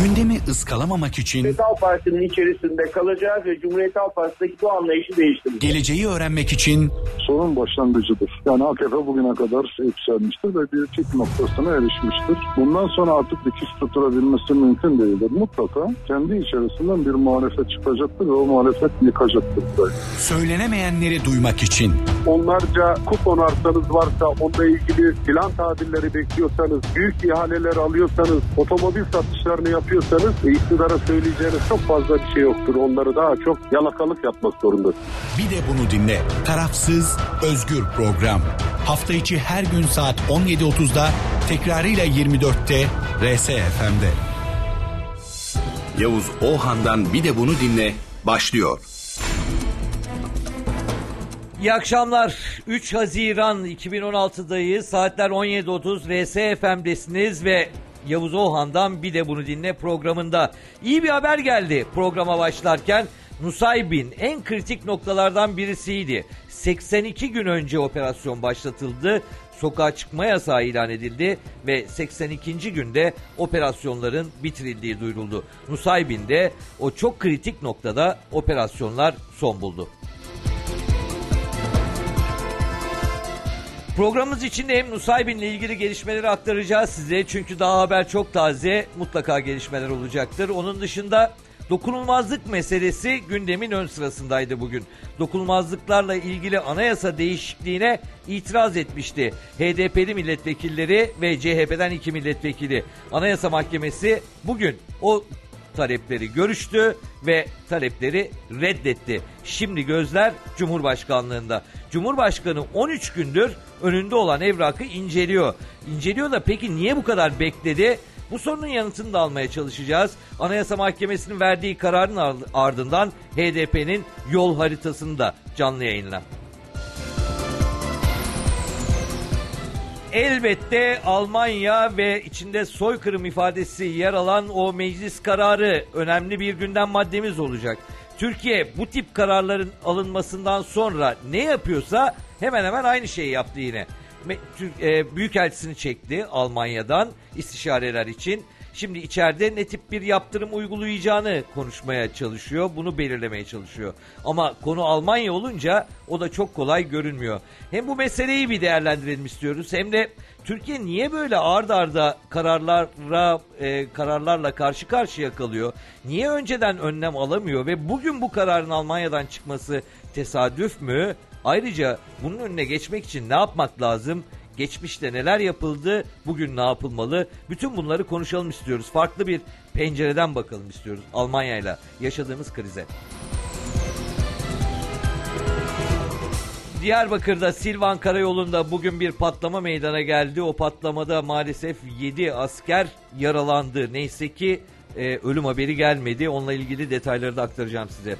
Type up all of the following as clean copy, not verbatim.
Gündemi ıskalamamak için Cumhuriyet Halk Partisi'nin içerisinde kalacağız ve Cumhuriyet Halk Partisi'ndeki bu anlayışı değiştireceğiz. geleceği öğrenmek için sorun başlangıcıdır. Yani AKP bugüne kadar yükselmiştir ve bir pik noktasına erişmiştir. Bundan sonra artık dikiş tuturabilmesi mümkün değildir. Mutlaka kendi içerisinden bir muhalefet çıkacaktır ve o muhalefet yıkacaktır. söylenemeyenleri duymak için Onlarca kupon arsanız varsa, onunla ilgili plan tabirleri bekliyorsanız, büyük ihaleler alıyorsanız, otomobil satışlarını yapıyorsanız iktidara söyleyeceğiniz çok fazla bir şey yoktur. Onları daha çok yalakalık yapmak zorundasınız. bir de bunu dinle. Tarafsız, özgür program. Hafta içi her gün saat 17.30'da, tekrarıyla 24'te RSFM'de. Yavuz Oğan'dan bir de bunu dinle başlıyor. İyi akşamlar. 3 Haziran 2016'dayız. Saatler 17.30. RSFM'desiniz ve Yavuz Oğan'dan bir de bunu dinle programında. İyi bir haber geldi programa başlarken. Nusaybin en kritik noktalardan birisiydi. 82 gün önce operasyon başlatıldı. Sokağa çıkma yasağı ilan edildi ve 82. günde operasyonların bitirildiği duyuruldu. Nusaybin'de o çok kritik noktada operasyonlar son buldu. Programımız içinde hem Nusaybin'le ilgili gelişmeleri aktaracağız size. Çünkü daha haber çok taze, mutlaka gelişmeler olacaktır. Onun dışında dokunulmazlık meselesi gündemin ön sırasındaydı bugün. Dokunulmazlıklarla ilgili anayasa değişikliğine itiraz etmişti HDP'li milletvekilleri ve CHP'den 2 milletvekili. Anayasa Mahkemesi bugün o talepleri görüştü ve talepleri reddetti. Şimdi gözler Cumhurbaşkanlığında. Cumhurbaşkanı 13 gündür önünde olan evrakı inceliyor. İnceliyor da peki niye bu kadar bekledi? Bu sorunun yanıtını da almaya çalışacağız. Anayasa Mahkemesi'nin verdiği kararın ardından HDP'nin yol haritasını da canlı yayınla. Elbette Almanya ve içinde soykırım ifadesi yer alan o meclis kararı önemli bir gündem maddemiz olacak. Türkiye bu tip kararların alınmasından sonra ne yapıyorsa hemen hemen aynı şeyi yaptı yine. Büyükelçisini çekti Almanya'dan istişareler için. Şimdi içeride ne tip bir yaptırım uygulayacağını konuşmaya çalışıyor. Bunu belirlemeye çalışıyor. Ama konu Almanya olunca o da çok kolay görünmüyor. Hem bu meseleyi bir değerlendirelim istiyoruz. Hem de Türkiye niye böyle art arda kararlarla karşı karşıya kalıyor? Niye önceden önlem alamıyor ve bugün bu kararın Almanya'dan çıkması tesadüf mü? Ayrıca bunun önüne geçmek için ne yapmak lazım? Geçmişte neler yapıldı, bugün ne yapılmalı? Bütün bunları konuşalım istiyoruz. Farklı bir pencereden bakalım istiyoruz Almanya'yla yaşadığımız krize. Diyarbakır'da Silvan Karayolu'nda bugün bir patlama meydana geldi. O patlamada maalesef 7 asker yaralandı. Neyse ki ölüm haberi gelmedi. Onunla ilgili detayları da aktaracağım size.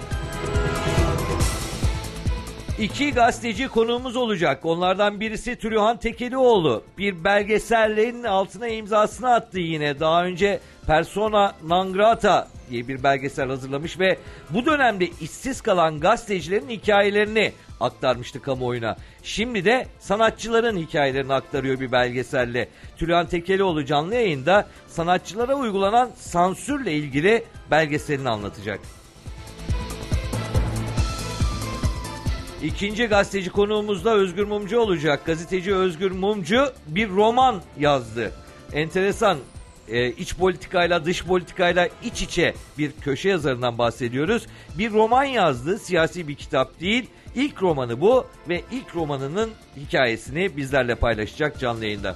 2 gazeteci konuğumuz olacak. Onlardan birisi Tülühan Tekelioğlu. Bir belgeselin altına imzasını attı yine. Daha önce Persona non grata diye bir belgesel hazırlamış ve bu dönemde işsiz kalan gazetecilerin hikayelerini aktarmıştı kamuoyuna. Şimdi de sanatçıların hikayelerini aktarıyor bir belgeselle. Tülühan Tekelioğlu canlı yayında sanatçılara uygulanan sansürle ilgili belgeselini anlatacak. İkinci gazeteci konuğumuz da Özgür Mumcu olacak. Gazeteci Özgür Mumcu bir roman yazdı. Enteresan, iç politikayla dış politikayla iç içe bir köşe yazarından bahsediyoruz. Bir roman yazdı, siyasi bir kitap değil. İlk romanı bu ve ilk romanının hikayesini bizlerle paylaşacak canlı yayında.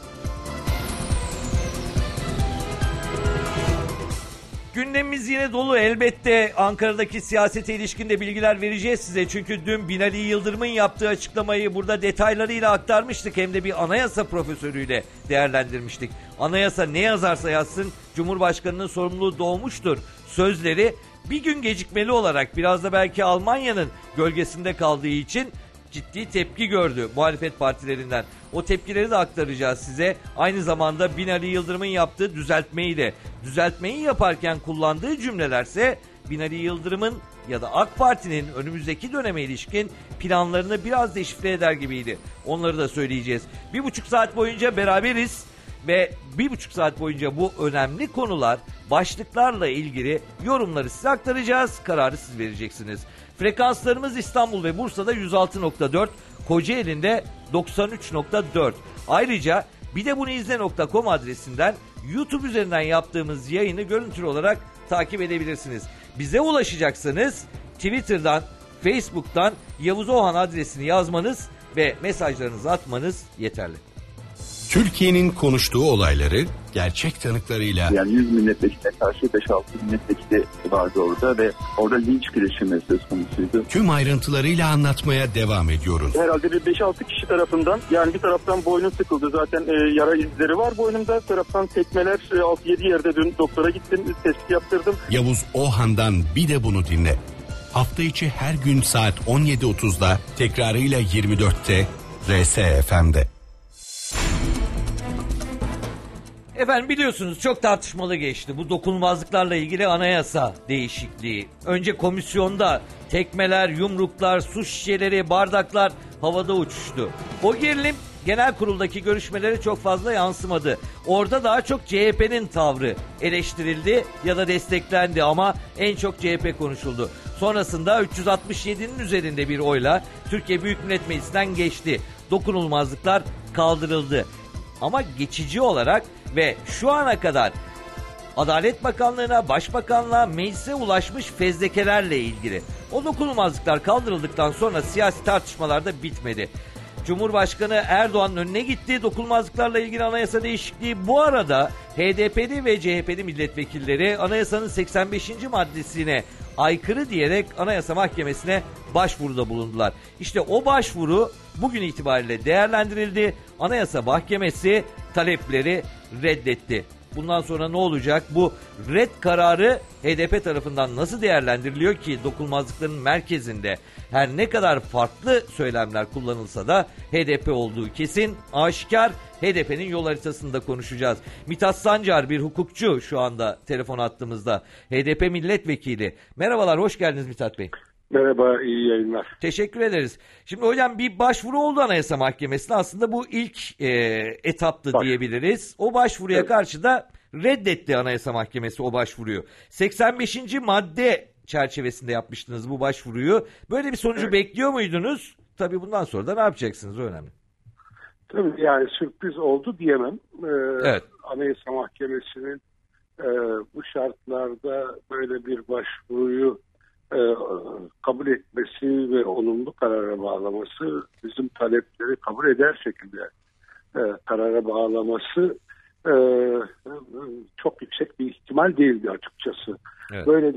Gündemimiz yine dolu. Elbette Ankara'daki siyasete ilişkin de bilgiler vereceğiz size. Çünkü dün Binali Yıldırım'ın yaptığı açıklamayı burada detaylarıyla aktarmıştık. Hem de bir anayasa profesörüyle değerlendirmiştik. Anayasa ne yazarsa yazsın Cumhurbaşkanı'nın sorumluluğu doğmuştur sözleri bir gün gecikmeli olarak biraz da belki Almanya'nın gölgesinde kaldığı için ciddi tepki gördü muhalefet partilerinden. O tepkileri de aktaracağız size. Aynı zamanda Binali Yıldırım'ın yaptığı düzeltmeyi yaparken kullandığı cümlelerse Binali Yıldırım'ın ya da AK Parti'nin önümüzdeki döneme ilişkin planlarını biraz deşifre eder gibiydi. Onları da söyleyeceğiz. 1,5 saat boyunca beraberiz ve 1,5 saat boyunca bu önemli konular başlıklarla ilgili yorumları size aktaracağız. Kararı siz vereceksiniz. Frekanslarımız İstanbul ve Bursa'da 106.4, Kocaeli'nde 93.4. Ayrıca bir de bunu izle.com adresinden YouTube üzerinden yaptığımız yayını görüntülü olarak takip edebilirsiniz. Bize ulaşacaksanız Twitter'dan, Facebook'tan Yavuz Ohan adresini yazmanız ve mesajlarınızı atmanız yeterli. Türkiye'nin konuştuğu olayları gerçek tanıklarıyla, yani 100 milletvekiline karşı 5-6 milletvekili vardı orada ve orada linç girişimi söz konusuydu. tüm ayrıntılarıyla anlatmaya devam ediyoruz. Herhalde bir 5-6 kişi tarafından, yani bir taraftan boynum sıkıldı zaten, yara izleri var boynumda, bir taraftan tekmeler 6-7 yerde. Dün doktora gittim, tespit yaptırdım. Yavuz Ohan'dan bir de bunu dinle. Hafta içi her gün saat 17.30'da, tekrarıyla 24'te RSFM'de. Efendim biliyorsunuz çok tartışmalı geçti bu dokunulmazlıklarla ilgili anayasa değişikliği. Önce komisyonda tekmeler, yumruklar, su şişeleri, bardaklar havada uçuştu. O gerilim genel kuruldaki görüşmelere çok fazla yansımadı. Orada daha çok CHP'nin tavrı eleştirildi ya da desteklendi ama en çok CHP konuşuldu. Sonrasında 367'nin üzerinde bir oyla Türkiye Büyük Millet Meclisi'nden geçti. Dokunulmazlıklar kaldırıldı. Ama geçici olarak ve şu ana kadar Adalet Bakanlığı'na, Başbakanlığa, meclise ulaşmış fezlekelerle ilgili. O dokunulmazlıklar kaldırıldıktan sonra siyasi tartışmalar da bitmedi. Cumhurbaşkanı Erdoğan'ın önüne gitti dokunulmazlıklarla ilgili anayasa değişikliği. Bu arada HDP'li ve CHP'li milletvekilleri anayasanın 85. maddesine aykırı diyerek Anayasa Mahkemesi'ne başvuruda bulundular. İşte o başvuru bugün itibariyle değerlendirildi. Anayasa Mahkemesi talepleri reddetti. Bundan sonra ne olacak? Bu red kararı HDP tarafından nasıl değerlendiriliyor ki dokunulmazlıkların merkezinde her ne kadar farklı söylemler kullanılsa da HDP olduğu kesin, aşikar. HDP'nin yol haritasında konuşacağız. Mithat Sancar bir hukukçu şu anda telefon hattımızda. HDP milletvekili. Merhabalar, hoş geldiniz Mithat Bey. Merhaba, iyi yayınlar. Teşekkür ederiz. Şimdi hocam bir başvuru oldu Anayasa Mahkemesi'ne. Aslında bu ilk etaptı diyebiliriz. O başvuruya karşı da reddetti Anayasa Mahkemesi o başvuruyu. 85. madde çerçevesinde yapmıştınız bu başvuruyu. Böyle bir sonucu bekliyor muydunuz? Tabii bundan sonra da ne yapacaksınız, o önemli. Tabii yani sürpriz oldu diyemem. Evet. Anayasa Mahkemesi'nin bu şartlarda böyle bir başvuruyu kabul etmesi ve olumlu karara bağlaması, bizim talepleri kabul eder şekilde karara bağlaması çok yüksek bir ihtimal değildi açıkçası. Evet. Böyle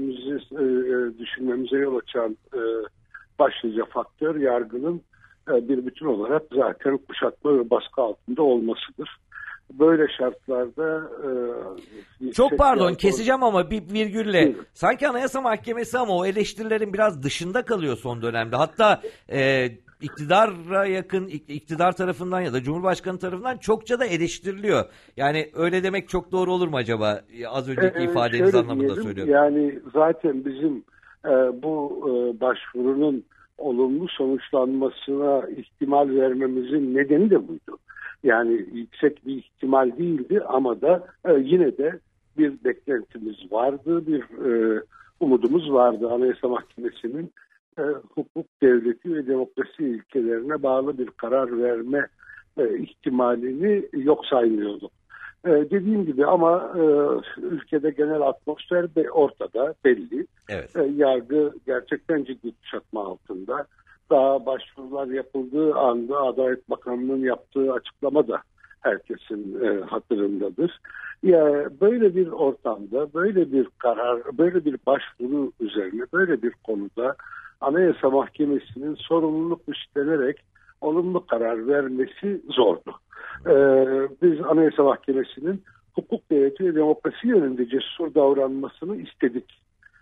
düşünmemize yol açan başlıca faktör yargının bir bütün olarak zaten kuşatma ve baskı altında olmasıdır. Böyle şartlarda çok pardon keseceğim ama bir virgülle sanki Anayasa Mahkemesi ama o eleştirilerin biraz dışında kalıyor son dönemde. Hatta iktidara yakın, iktidar tarafından ya da Cumhurbaşkanı tarafından çokça da eleştiriliyor. Yani öyle demek çok doğru olur mu acaba? Az önceki ifadeniz anlamında söylüyorum. Yani zaten bizim bu başvurunun olumlu sonuçlanmasına ihtimal vermemizin nedeni de buydu. Yani yüksek bir ihtimal değildi ama da yine de bir beklentimiz vardı, bir umudumuz vardı. Anayasa Mahkemesi'nin hukuk devleti ve demokrasi ilkelerine bağlı bir karar verme ihtimalini yok saymıyorduk. Dediğim gibi ama ülkede genel atmosfer de ortada, belli. Evet. Yargı gerçekten ciddi kuşatma altında. Daha başvurular yapıldığı anda Adalet Bakanlığı'nın yaptığı açıklama da herkesin hatırındadır. Ya böyle bir ortamda, böyle bir karar, böyle bir başvuru üzerine, böyle bir konuda Anayasa Mahkemesi'nin sorumluluk üstlenerek olumlu karar vermesi zordu. Biz Anayasa Mahkemesi'nin hukuk devleti ve demokrasi yönünde cesur davranmasını istedik.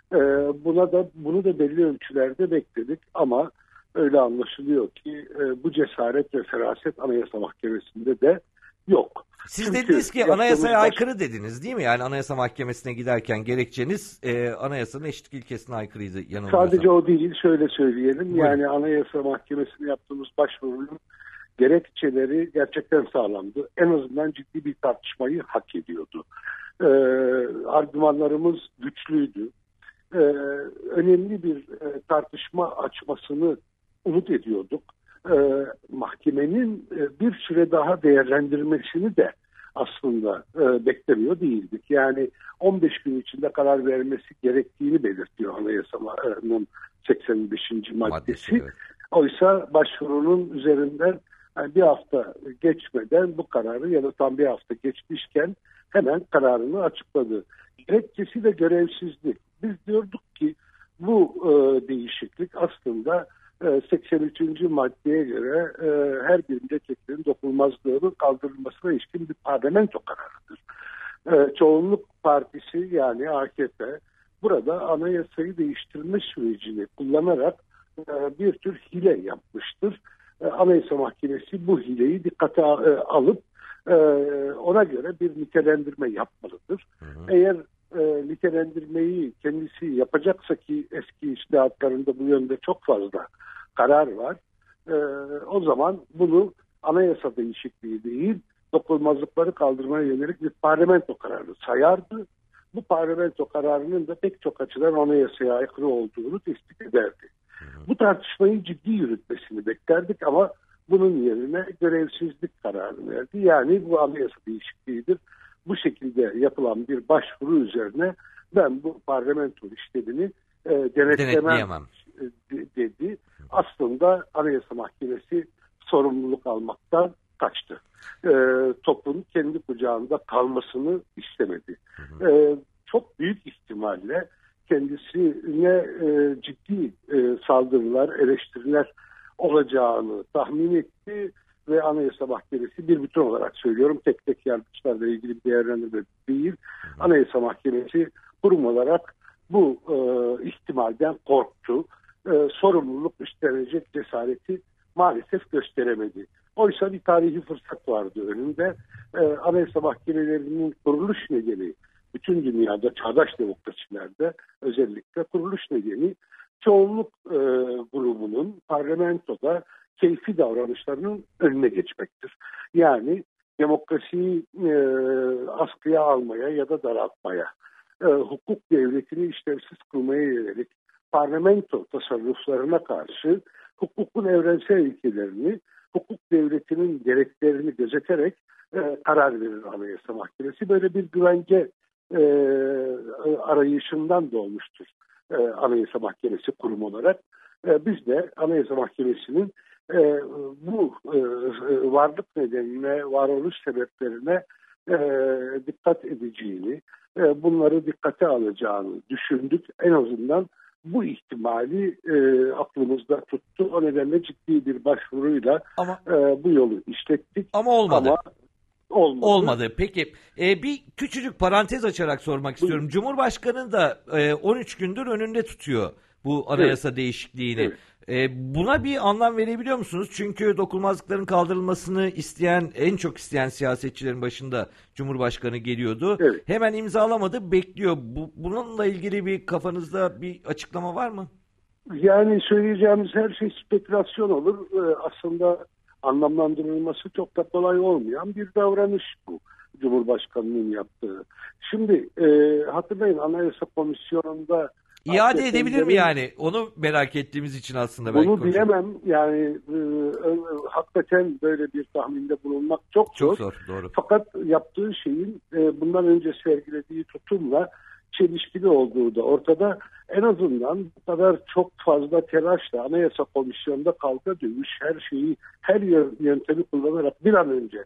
Bunu da belli ölçülerde bekledik ama öyle anlaşılıyor ki bu cesaret ve feraset Anayasa Mahkemesi'nde de yok. Siz dediniz ki anayasaya aykırı dediniz değil mi? Yani Anayasa Mahkemesi'ne giderken gerekçeniz anayasanın eşitlik ilkesine aykırıydı. Sadece o değil, şöyle söyleyelim. Buyurun. Yani Anayasa Mahkemesi'ne yaptığımız başvurunun gerekçeleri gerçekten sağlamdı. En azından ciddi bir tartışmayı hak ediyordu. Argümanlarımız güçlüydü. Önemli bir tartışma açmasını umut ediyorduk. Mahkemenin bir süre daha değerlendirmesini de aslında beklemiyor değildik. Yani 15 gün içinde karar vermesi gerektiğini belirtiyor Anayasanın 85. maddesi. Evet. Oysa başvurunun üzerinden yani bir hafta geçmeden bu kararı ya da tam bir hafta geçmişken hemen kararını açıkladı. Gerekçesi de görevsizlik. Biz diyorduk ki bu değişiklik aslında 83. maddeye göre her bir milletvekilinin dokunulmazlığının kaldırılmasına ilişkin bir parlamento kararıdır. Çoğunluk partisi yani AKP burada anayasayı değiştirme sürecini kullanarak bir tür hile yapmıştır. Anayasa Mahkemesi bu hileyi dikkate alıp ona göre bir nitelendirme yapmalıdır. Eğer nitelendirmeyi kendisi yapacaksa ki eski içtihatlarında bu yönde çok fazla karar var. O zaman bunu anayasa değişikliği değil, dokunulmazlıkları kaldırmaya yönelik bir parlamento kararı sayardı. Bu parlamento kararının da pek çok açıdan anayasaya aykırı olduğunu tespit ederdi. Bu tartışmayı ciddi yürütmesini beklerdik ama bunun yerine görevsizlik kararı verdi. Yani bu anayasa değişikliğidir. Bu şekilde yapılan bir başvuru üzerine ben bu parlamento işlemini denetlemem dedi. Aslında Anayasa Mahkemesi sorumluluk almaktan kaçtı. Topun kendi kucağında kalmasını istemedi. Çok büyük ihtimalle kendisine ciddi saldırılar, eleştiriler olacağını tahmin etti ve Anayasa Mahkemesi bir bütün olarak söylüyorum, tek tek yargıçlarla ilgili bir değerlendirme değil. Anayasa Mahkemesi kurum olarak bu ihtimalden korktu. Sorumluluk üstlenecek cesareti maalesef gösteremedi. Oysa bir tarihi fırsat vardı önünde. Anayasa Mahkemelerinin kuruluş nedeni bütün dünyada, çağdaş demokrasilerde özellikle kuruluş nedeni çoğunluk grubunun parlamentoda keyfi davranışlarının önüne geçmektir. Yani demokrasiyi askıya almaya ya da daraltmaya, hukuk devletini işlevsiz kılmaya yönelik parlamento tasarruflarına karşı hukukun evrensel ilkelerini, hukuk devletinin gereklerini gözeterek karar verir Anayasa Mahkemesi. Böyle bir güvence arayışından doğmuştur Anayasa Mahkemesi kurum olarak. Biz de Anayasa Mahkemesi'nin bu varlık nedenine, varoluş sebeplerine dikkat edeceğini, bunları dikkate alacağını düşündük. En azından bu ihtimali aklımızda tuttu. O nedenle ciddi bir başvuruyla bu yolu işlettik. Ama olmadı. Olmadı. Peki bir küçücük parantez açarak sormak istiyorum. Cumhurbaşkanı da 13 gündür önünde tutuyor bu anayasa değişikliğini. Evet. Buna bir anlam verebiliyor musunuz? Çünkü dokunulmazlıkların kaldırılmasını en çok isteyen siyasetçilerin başında Cumhurbaşkanı geliyordu. Evet. Hemen imzalamadı, bekliyor. Bununla ilgili bir kafanızda bir açıklama var mı? Yani söyleyeceğimiz her şey spekülasyon olur. Aslında anlamlandırılması çok da kolay olmayan bir davranış bu Cumhurbaşkanı'nın yaptığı. Şimdi hatırlayın Anayasa Komisyonu'nda İade edebilir mi yani? Onu merak ettiğimiz için aslında. Bunu bilemem. Yani hakikaten böyle bir tahminde bulunmak çok zor. Doğru. Fakat yaptığı şeyin bundan önce sergilediği tutumla çelişkili olduğu da ortada. En azından bu kadar çok fazla telaşla Anayasa Komisyonu'nda kavga dövüş, her yöntemi kullanarak bir an önce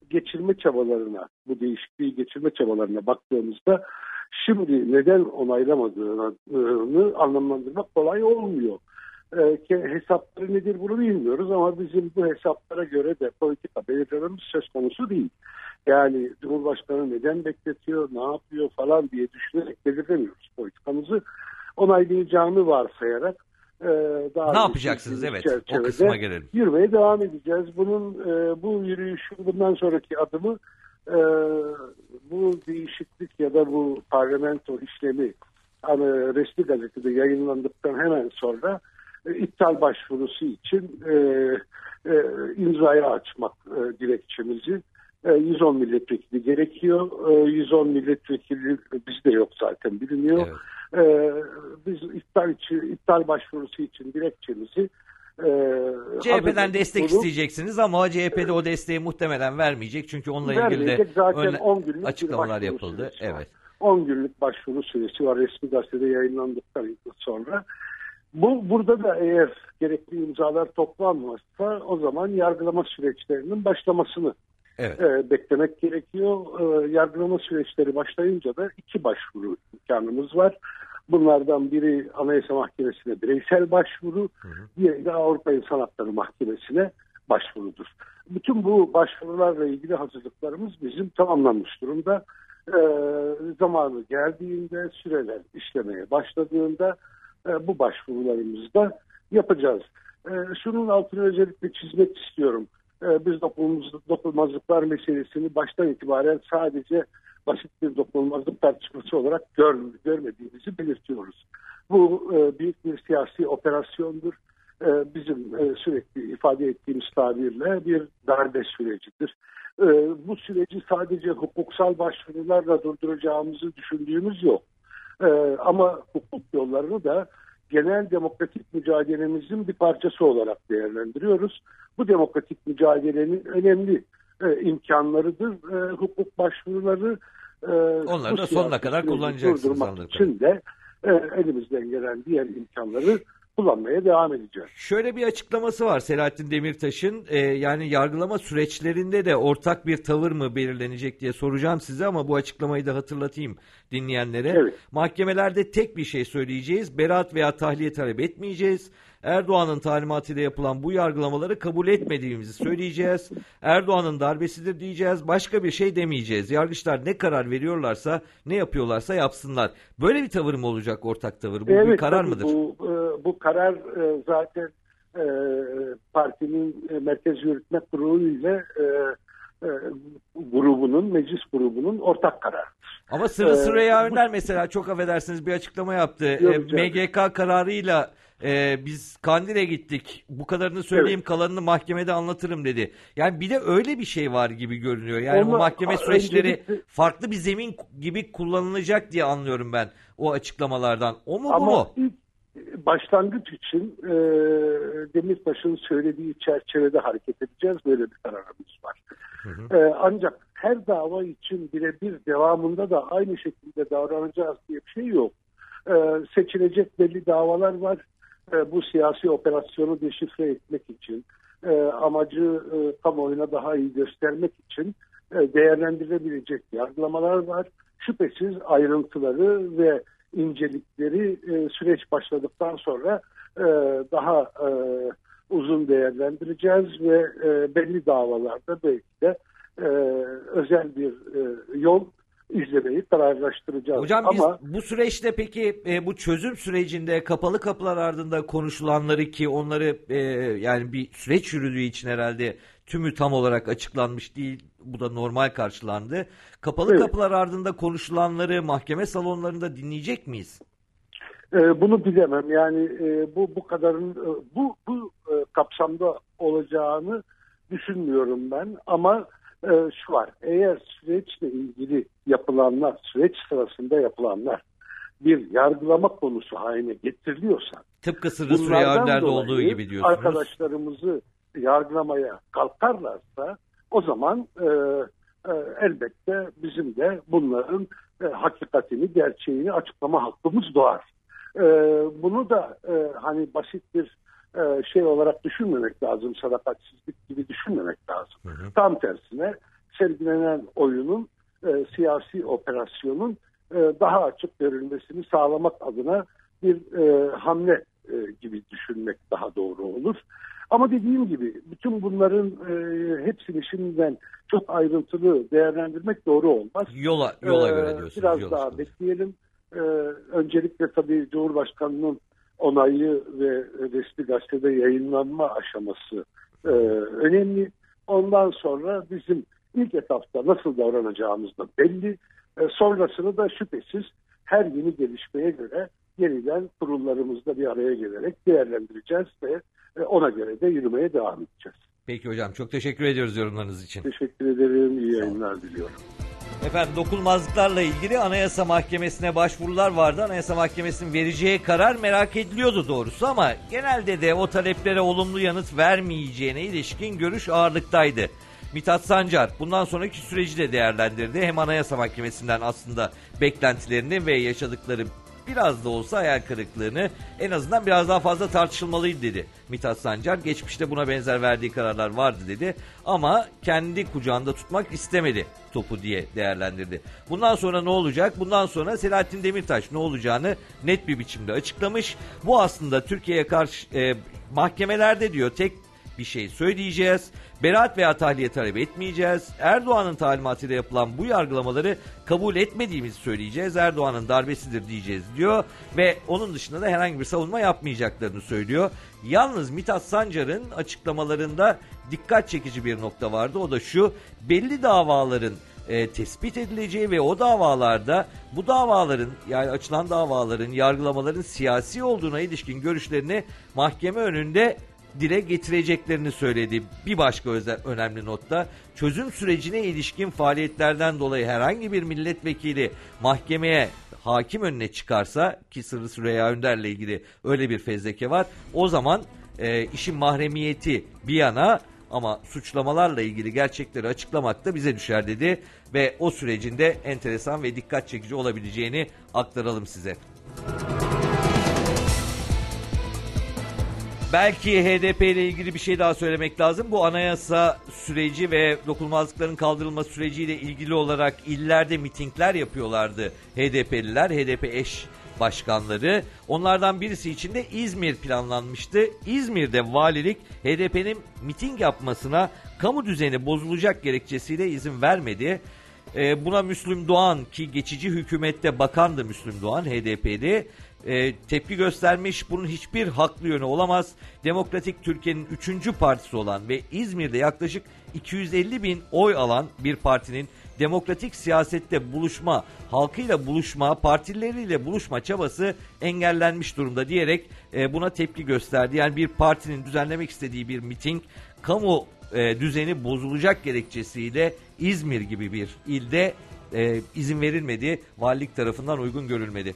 bu değişikliği geçirme çabalarına baktığımızda şimdi neden onaylamadığını anlamlandırmak kolay olmuyor. Hesapları nedir bunu bilmiyoruz ama bizim bu hesaplara göre de politika belirlememiz söz konusu değil. Yani Cumhurbaşkanı neden bekletiyor, ne yapıyor falan diye düşünerek belirlemiyoruz politikamızı. Onaylayacağını varsayarak ne yapacaksınız? Evet, o kısma gelelim. Yürümeye devam edeceğiz. Bu yürüyüşün bundan sonraki adımı bu değişiklik ya da bu parlamento işlemi resmi gazetede yayınlandıktan hemen sonra iptal başvurusu için imzaya açmak dilekçemizi 110 milletvekili gerekiyor. 110 milletvekili bizde yok zaten, biliniyor. Evet. Biz iptal başvurusu için dilekçemizi CHP'den destek isteyeceksiniz ama CHP'de o desteği muhtemelen vermeyecek. Çünkü onunla ilgili de zaten 10 günlük açıklamalar yapıldı. Evet. 10 günlük başvuru süresi var resmi gazetede yayınlandıktan sonra. Burada da eğer gerekli imzalar toplanmazsa o zaman yargılama süreçlerinin başlamasını beklemek gerekiyor. Yargılama süreçleri başlayınca da 2 başvuru imkanımız var. Bunlardan biri Anayasa Mahkemesi'ne bireysel başvuru, diğeri de Avrupa İnsan Hakları Mahkemesi'ne başvurudur. Bütün bu başvurularla ilgili hazırlıklarımız bizim tamamlanmış durumda. Zamanı geldiğinde, süreler işlemeye başladığında bu başvurularımızı da yapacağız. Şunun altını özellikle çizmek istiyorum. Biz dokunulmazlıklar meselesini baştan itibaren sadece basit bir dokunulmazlık tartışması olarak görmediğimizi belirtiyoruz. Bu büyük bir siyasi operasyondur. Bizim sürekli ifade ettiğimiz tabirle bir darbe sürecidir. Bu süreci sadece hukuksal başvurularla durduracağımızı düşündüğümüz yok. Ama hukuk yollarını da genel demokratik mücadelemizin bir parçası olarak değerlendiriyoruz. Bu demokratik mücadelenin önemli imkanlarıdır. Hukuk başvuruları onları da sonuna kadar kullanacaksınız anladığım için de elimizden gelen diğer imkanları kullanmaya devam edeceğiz. Şöyle bir açıklaması var Selahattin Demirtaş'ın, yani yargılama süreçlerinde de ortak bir tavır mı belirlenecek diye soracağım size ama bu açıklamayı da hatırlatayım dinleyenlere. Evet. Mahkemelerde tek bir şey söyleyeceğiz: beraat veya tahliye talep etmeyeceğiz. Erdoğan'ın talimatıyla yapılan bu yargılamaları kabul etmediğimizi söyleyeceğiz. Erdoğan'ın darbesidir diyeceğiz. Başka bir şey demeyeceğiz. Yargıçlar ne karar veriyorlarsa, ne yapıyorlarsa yapsınlar. Böyle bir tavır mı olacak, ortak tavır? Bu bir karar mıdır? Bu karar zaten partinin Merkez Yürütme Kurulu ile meclis grubunun ortak kararı. Ama Süreyya Önder mesela, çok affedersiniz, bir açıklama yaptı. MGK kararıyla biz Kandil'e gittik. Bu kadarını söyleyeyim, kalanını mahkemede anlatırım dedi. Yani bir de öyle bir şey var gibi görünüyor. Yani bu mahkeme süreçleri farklı bir zemin gibi kullanılacak diye anlıyorum ben o açıklamalardan. O mu bu mu? İlk başlangıç için Demirtaş'ın söylediği çerçevede hareket edeceğiz. Böyle bir kararımız var. Ancak her dava için birebir devamında da aynı şekilde davranacağız diye bir şey yok. Seçilecek belli davalar var. Bu siyasi operasyonu deşifre etmek için, amacı kamuoyuna daha iyi göstermek için değerlendirilebilecek yargılamalar var. Şüphesiz ayrıntıları ve incelikleri süreç başladıktan sonra daha uzun değerlendireceğiz ve belli davalarda belki de özel bir yol izlemeyi kararlaştıracağız. Hocam biz bu süreçte peki bu çözüm sürecinde kapalı kapılar ardında konuşulanları, ki onları yani bir süreç yürüdüğü için herhalde tümü tam olarak açıklanmış değil, bu da normal karşılandı. Kapalı kapılar ardında konuşulanları mahkeme salonlarında dinleyecek miyiz? Bunu bilemem. Yani bu kadarın bu kapsamda olacağını düşünmüyorum ben, ama şu var: eğer süreçle ilgili yapılanlar, süreç sırasında yapılanlar bir yargılama konusu haline getiriliyorsa, tıpkı Süreyya Önder'de olduğu gibi diyorsunuz, arkadaşlarımızı yargılamaya kalkarlarsa o zaman elbette bizim de bunların hakikatini, gerçeğini açıklama hakkımız doğar. Bunu da hani basit bir şey olarak düşünmemek lazım, sadakatsizlik gibi düşünmemek lazım. Tam tersine sergilenen oyunun, siyasi operasyonun daha açık görülmesini sağlamak adına bir hamle gibi düşünmek daha doğru olur. Ama dediğim gibi bütün bunların hepsini şimdiden çok ayrıntılı değerlendirmek doğru olmaz. Yola göre diyorsunuz. Biraz daha bekleyelim. Öncelikle tabii Cumhurbaşkanı'nın onayı ve resmi gazetede yayınlanma aşaması önemli. Ondan sonra bizim ilk etapta nasıl davranacağımız da belli. Sonrasını da şüphesiz her yeni gelişmeye göre yeniden kurullarımızda bir araya gelerek değerlendireceğiz ve ona göre de yürümeye devam edeceğiz. Peki hocam, çok teşekkür ediyoruz yorumlarınız için. Teşekkür ederim. İyi yayınlar diliyorum. Efendim, dokunulmazlıklarla ilgili Anayasa Mahkemesi'ne başvurular vardı. Anayasa Mahkemesi'nin vereceği karar merak ediliyordu doğrusu ama genelde de o taleplere olumlu yanıt vermeyeceğine ilişkin görüş ağırlıktaydı. Mithat Sancar bundan sonraki süreci de değerlendirdi. Hem Anayasa Mahkemesi'nden aslında beklentilerini ve yaşadıkları biraz da olsa hayal kırıklığını en azından biraz daha fazla tartışılmalıydı dedi Mithat Sancar. Geçmişte buna benzer verdiği kararlar vardı dedi ama kendi kucağında tutmak istemedi topu diye değerlendirdi. Bundan sonra ne olacak? Bundan sonra Selahattin Demirtaş ne olacağını net bir biçimde açıklamış. Bu aslında Türkiye'ye karşı mahkemelerde diyor tek bir şey söyleyeceğiz. Beraat veya tahliye talep etmeyeceğiz. Erdoğan'ın talimatıyla yapılan bu yargılamaları kabul etmediğimizi söyleyeceğiz. Erdoğan'ın darbesidir diyeceğiz diyor ve onun dışında da herhangi bir savunma yapmayacaklarını söylüyor. Yalnız Mithat Sancar'ın açıklamalarında dikkat çekici bir nokta vardı. O da şu: belli davaların tespit edileceği ve o davalarda bu davaların, yani açılan davaların, yargılamaların siyasi olduğuna ilişkin görüşlerini mahkeme önünde dile getireceklerini söyledi. Bir başka önemli notta, çözüm sürecine ilişkin faaliyetlerden dolayı herhangi bir milletvekili mahkemeye, hakim önüne çıkarsa, ki Sırrı Süreyya Önder'le ilgili öyle bir fezleke var, o zaman işin mahremiyeti bir yana ama suçlamalarla ilgili gerçekleri açıklamak da bize düşer dedi ve o sürecin de enteresan ve dikkat çekici olabileceğini aktaralım size. Belki HDP ile ilgili bir şey daha söylemek lazım. Bu anayasa süreci ve dokunulmazlıkların kaldırılma süreciyle ilgili olarak illerde mitingler yapıyorlardı HDP'liler, HDP eş başkanları. Onlardan birisi için de İzmir planlanmıştı. İzmir'de valilik HDP'nin miting yapmasına kamu düzeni bozulacak gerekçesiyle izin vermedi. Buna Müslüm Doğan, ki geçici hükümette bakandı Müslüm Doğan, HDP'li, tepki göstermiş. Bunun hiçbir haklı yönü olamaz. Demokratik Türkiye'nin 3. partisi olan ve İzmir'de yaklaşık 250 bin oy alan bir partinin demokratik siyasette buluşma, halkıyla buluşma, partileriyle buluşma çabası engellenmiş durumda diyerek buna tepki gösterdi. Yani bir partinin düzenlemek istediği bir miting kamu düzeni bozulacak gerekçesiyle İzmir gibi bir ilde izin verilmedi, valilik tarafından uygun görülmedi.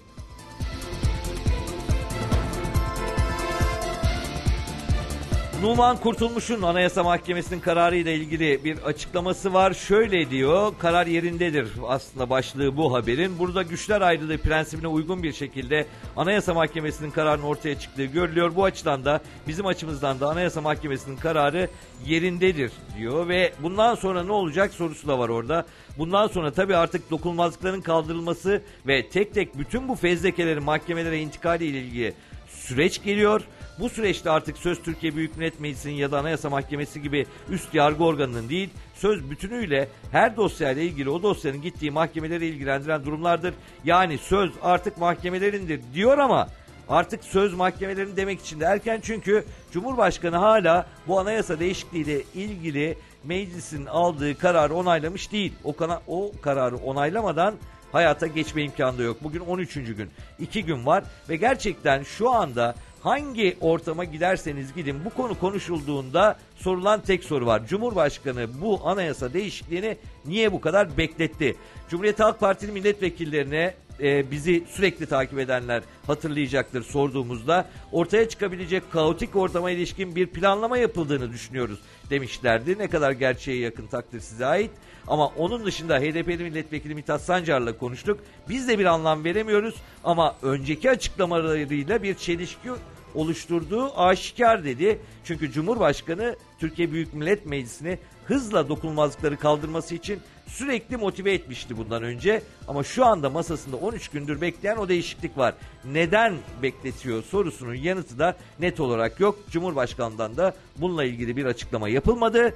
Numan Kurtulmuş'un Anayasa Mahkemesi'nin kararıyla ilgili bir açıklaması var. Şöyle diyor: karar yerindedir, aslında başlığı bu haberin. Burada güçler ayrılığı prensibine uygun bir şekilde Anayasa Mahkemesi'nin kararının ortaya çıktığı görülüyor. Bu açıdan da bizim açımızdan da Anayasa Mahkemesi'nin kararı yerindedir diyor ve bundan sonra ne olacak sorusu da var orada. Bundan sonra tabii artık dokunulmazlıkların kaldırılması ve tek tek bütün bu fezlekelerin mahkemelere intikali ile ilgili süreç geliyor. Bu süreçte artık söz Türkiye Büyük Millet Meclisi'nin ya da Anayasa Mahkemesi gibi üst yargı organının değil, söz bütünüyle her dosyayla ilgili o dosyanın gittiği mahkemeleri ilgilendiren durumlardır. Yani söz artık mahkemelerindir diyor ama artık söz mahkemelerin demek için de erken, çünkü Cumhurbaşkanı hala bu anayasa değişikliğiyle ilgili meclisin aldığı kararı onaylamış değil. O kararı onaylamadan hayata geçme imkanı da yok. Bugün 13. gün. 2 gün var ve gerçekten şu anda hangi ortama giderseniz gidin bu konu konuşulduğunda sorulan tek soru var: Cumhurbaşkanı bu anayasa değişikliğini niye bu kadar bekletti? Cumhuriyet Halk Partili milletvekillerine bizi sürekli takip edenler hatırlayacaktır, sorduğumuzda ortaya çıkabilecek kaotik ortama ilişkin bir planlama yapıldığını düşünüyoruz demişlerdi. Ne kadar gerçeğe yakın takdir size ait. Ama onun dışında HDP'li milletvekili Mithat Sancar'la konuştuk. Biz de bir anlam veremiyoruz ama önceki açıklamalarıyla bir çelişki oluşturduğu aşikar dedi. Çünkü Cumhurbaşkanı Türkiye Büyük Millet Meclisi'ni hızla dokunulmazlıkları kaldırması için sürekli motive etmişti bundan önce. Ama şu anda masasında 13 gündür bekleyen o değişiklik var. Neden bekletiyor sorusunun yanıtı da net olarak yok. Cumhurbaşkanından da bununla ilgili bir açıklama yapılmadı.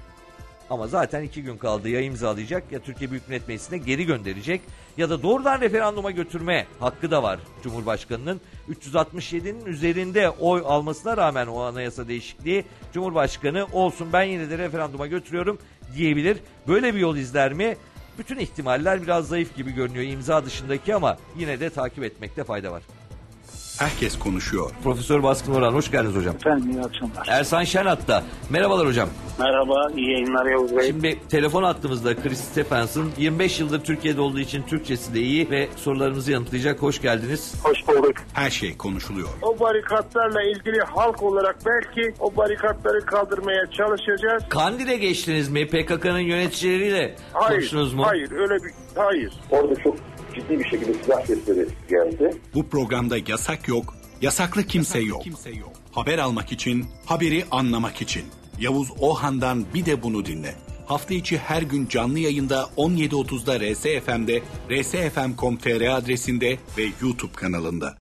Ama zaten 2 gün kaldı, ya imzalayacak ya Türkiye Büyük Millet Meclisi'ne geri gönderecek ya da doğrudan referanduma götürme hakkı da var Cumhurbaşkanı'nın. 367'nin üzerinde oy almasına rağmen o anayasa değişikliği, Cumhurbaşkanı olsun ben yine de referanduma götürüyorum diyebilir. Böyle bir yol izler mi? Bütün ihtimaller biraz zayıf gibi görünüyor imza dışındaki ama yine de takip etmekte fayda var. Herkes konuşuyor. Profesör Baskın Orhan, hoş geldiniz hocam. Efendim, iyi akşamlar. Ersan Şen hatta. Merhabalar hocam. Merhaba, iyi yayınlar Yavuz Bey. Şimdi telefon attığımızda Chris Stephenson 25 yıldır Türkiye'de olduğu için Türkçesi de iyi ve sorularımızı yanıtlayacak. Hoş geldiniz. Hoş bulduk. Her şey konuşuluyor. O barikatlarla ilgili halk olarak belki o barikatları kaldırmaya çalışacağız. Kandil'e geçtiniz mi? PKK'nın yöneticileriyle konuştunuz mu? Hayır. Orada çok ciddi bir şekilde silah sesleri geldi. Bu programda yasak yok, yasaklı kimse yok. Haber almak için, haberi anlamak için. Yavuz Ohan'dan bir de bunu dinle. Hafta içi her gün canlı yayında 17.30'da RSFM'de, rsfm.com.tr adresinde ve YouTube kanalında.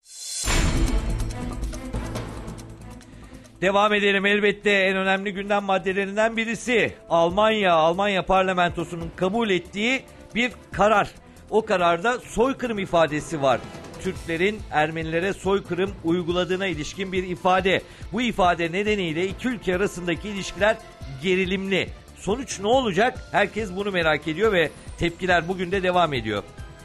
Devam edelim. Elbette en önemli gündem maddelerinden birisi Almanya parlamentosunun kabul ettiği bir karar. O kararda soykırım ifadesi var. Türklerin Ermenilere soykırım uyguladığına ilişkin bir ifade. Bu ifade nedeniyle iki ülke arasındaki ilişkiler gerilimli. Sonuç ne olacak? Herkes bunu merak ediyor ve tepkiler bugün de devam ediyor.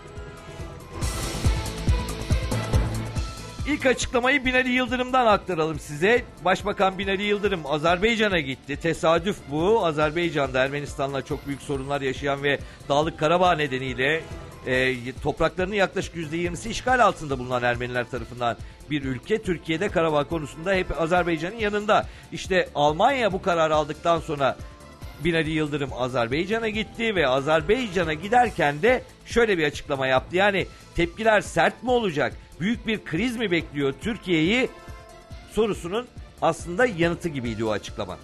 İlk açıklamayı Binali Yıldırım'dan aktaralım size. Başbakan Binali Yıldırım Azerbaycan'a gitti. Tesadüf bu. Azerbaycan'da Ermenistan'la çok büyük sorunlar yaşayan ve Dağlık Karabağ nedeniyle topraklarının yaklaşık %20'si işgal altında bulunan Ermeniler tarafından bir ülke. Türkiye'de Karabağ konusunda hep Azerbaycan'ın yanında. İşte Almanya bu kararı aldıktan sonra Binali Yıldırım Azerbaycan'a gitti ve Azerbaycan'a giderken de şöyle bir açıklama yaptı. Yani tepkiler sert mi olacak? Büyük bir kriz mi bekliyor Türkiye'yi? Sorusunun aslında yanıtı gibiydi o açıklama.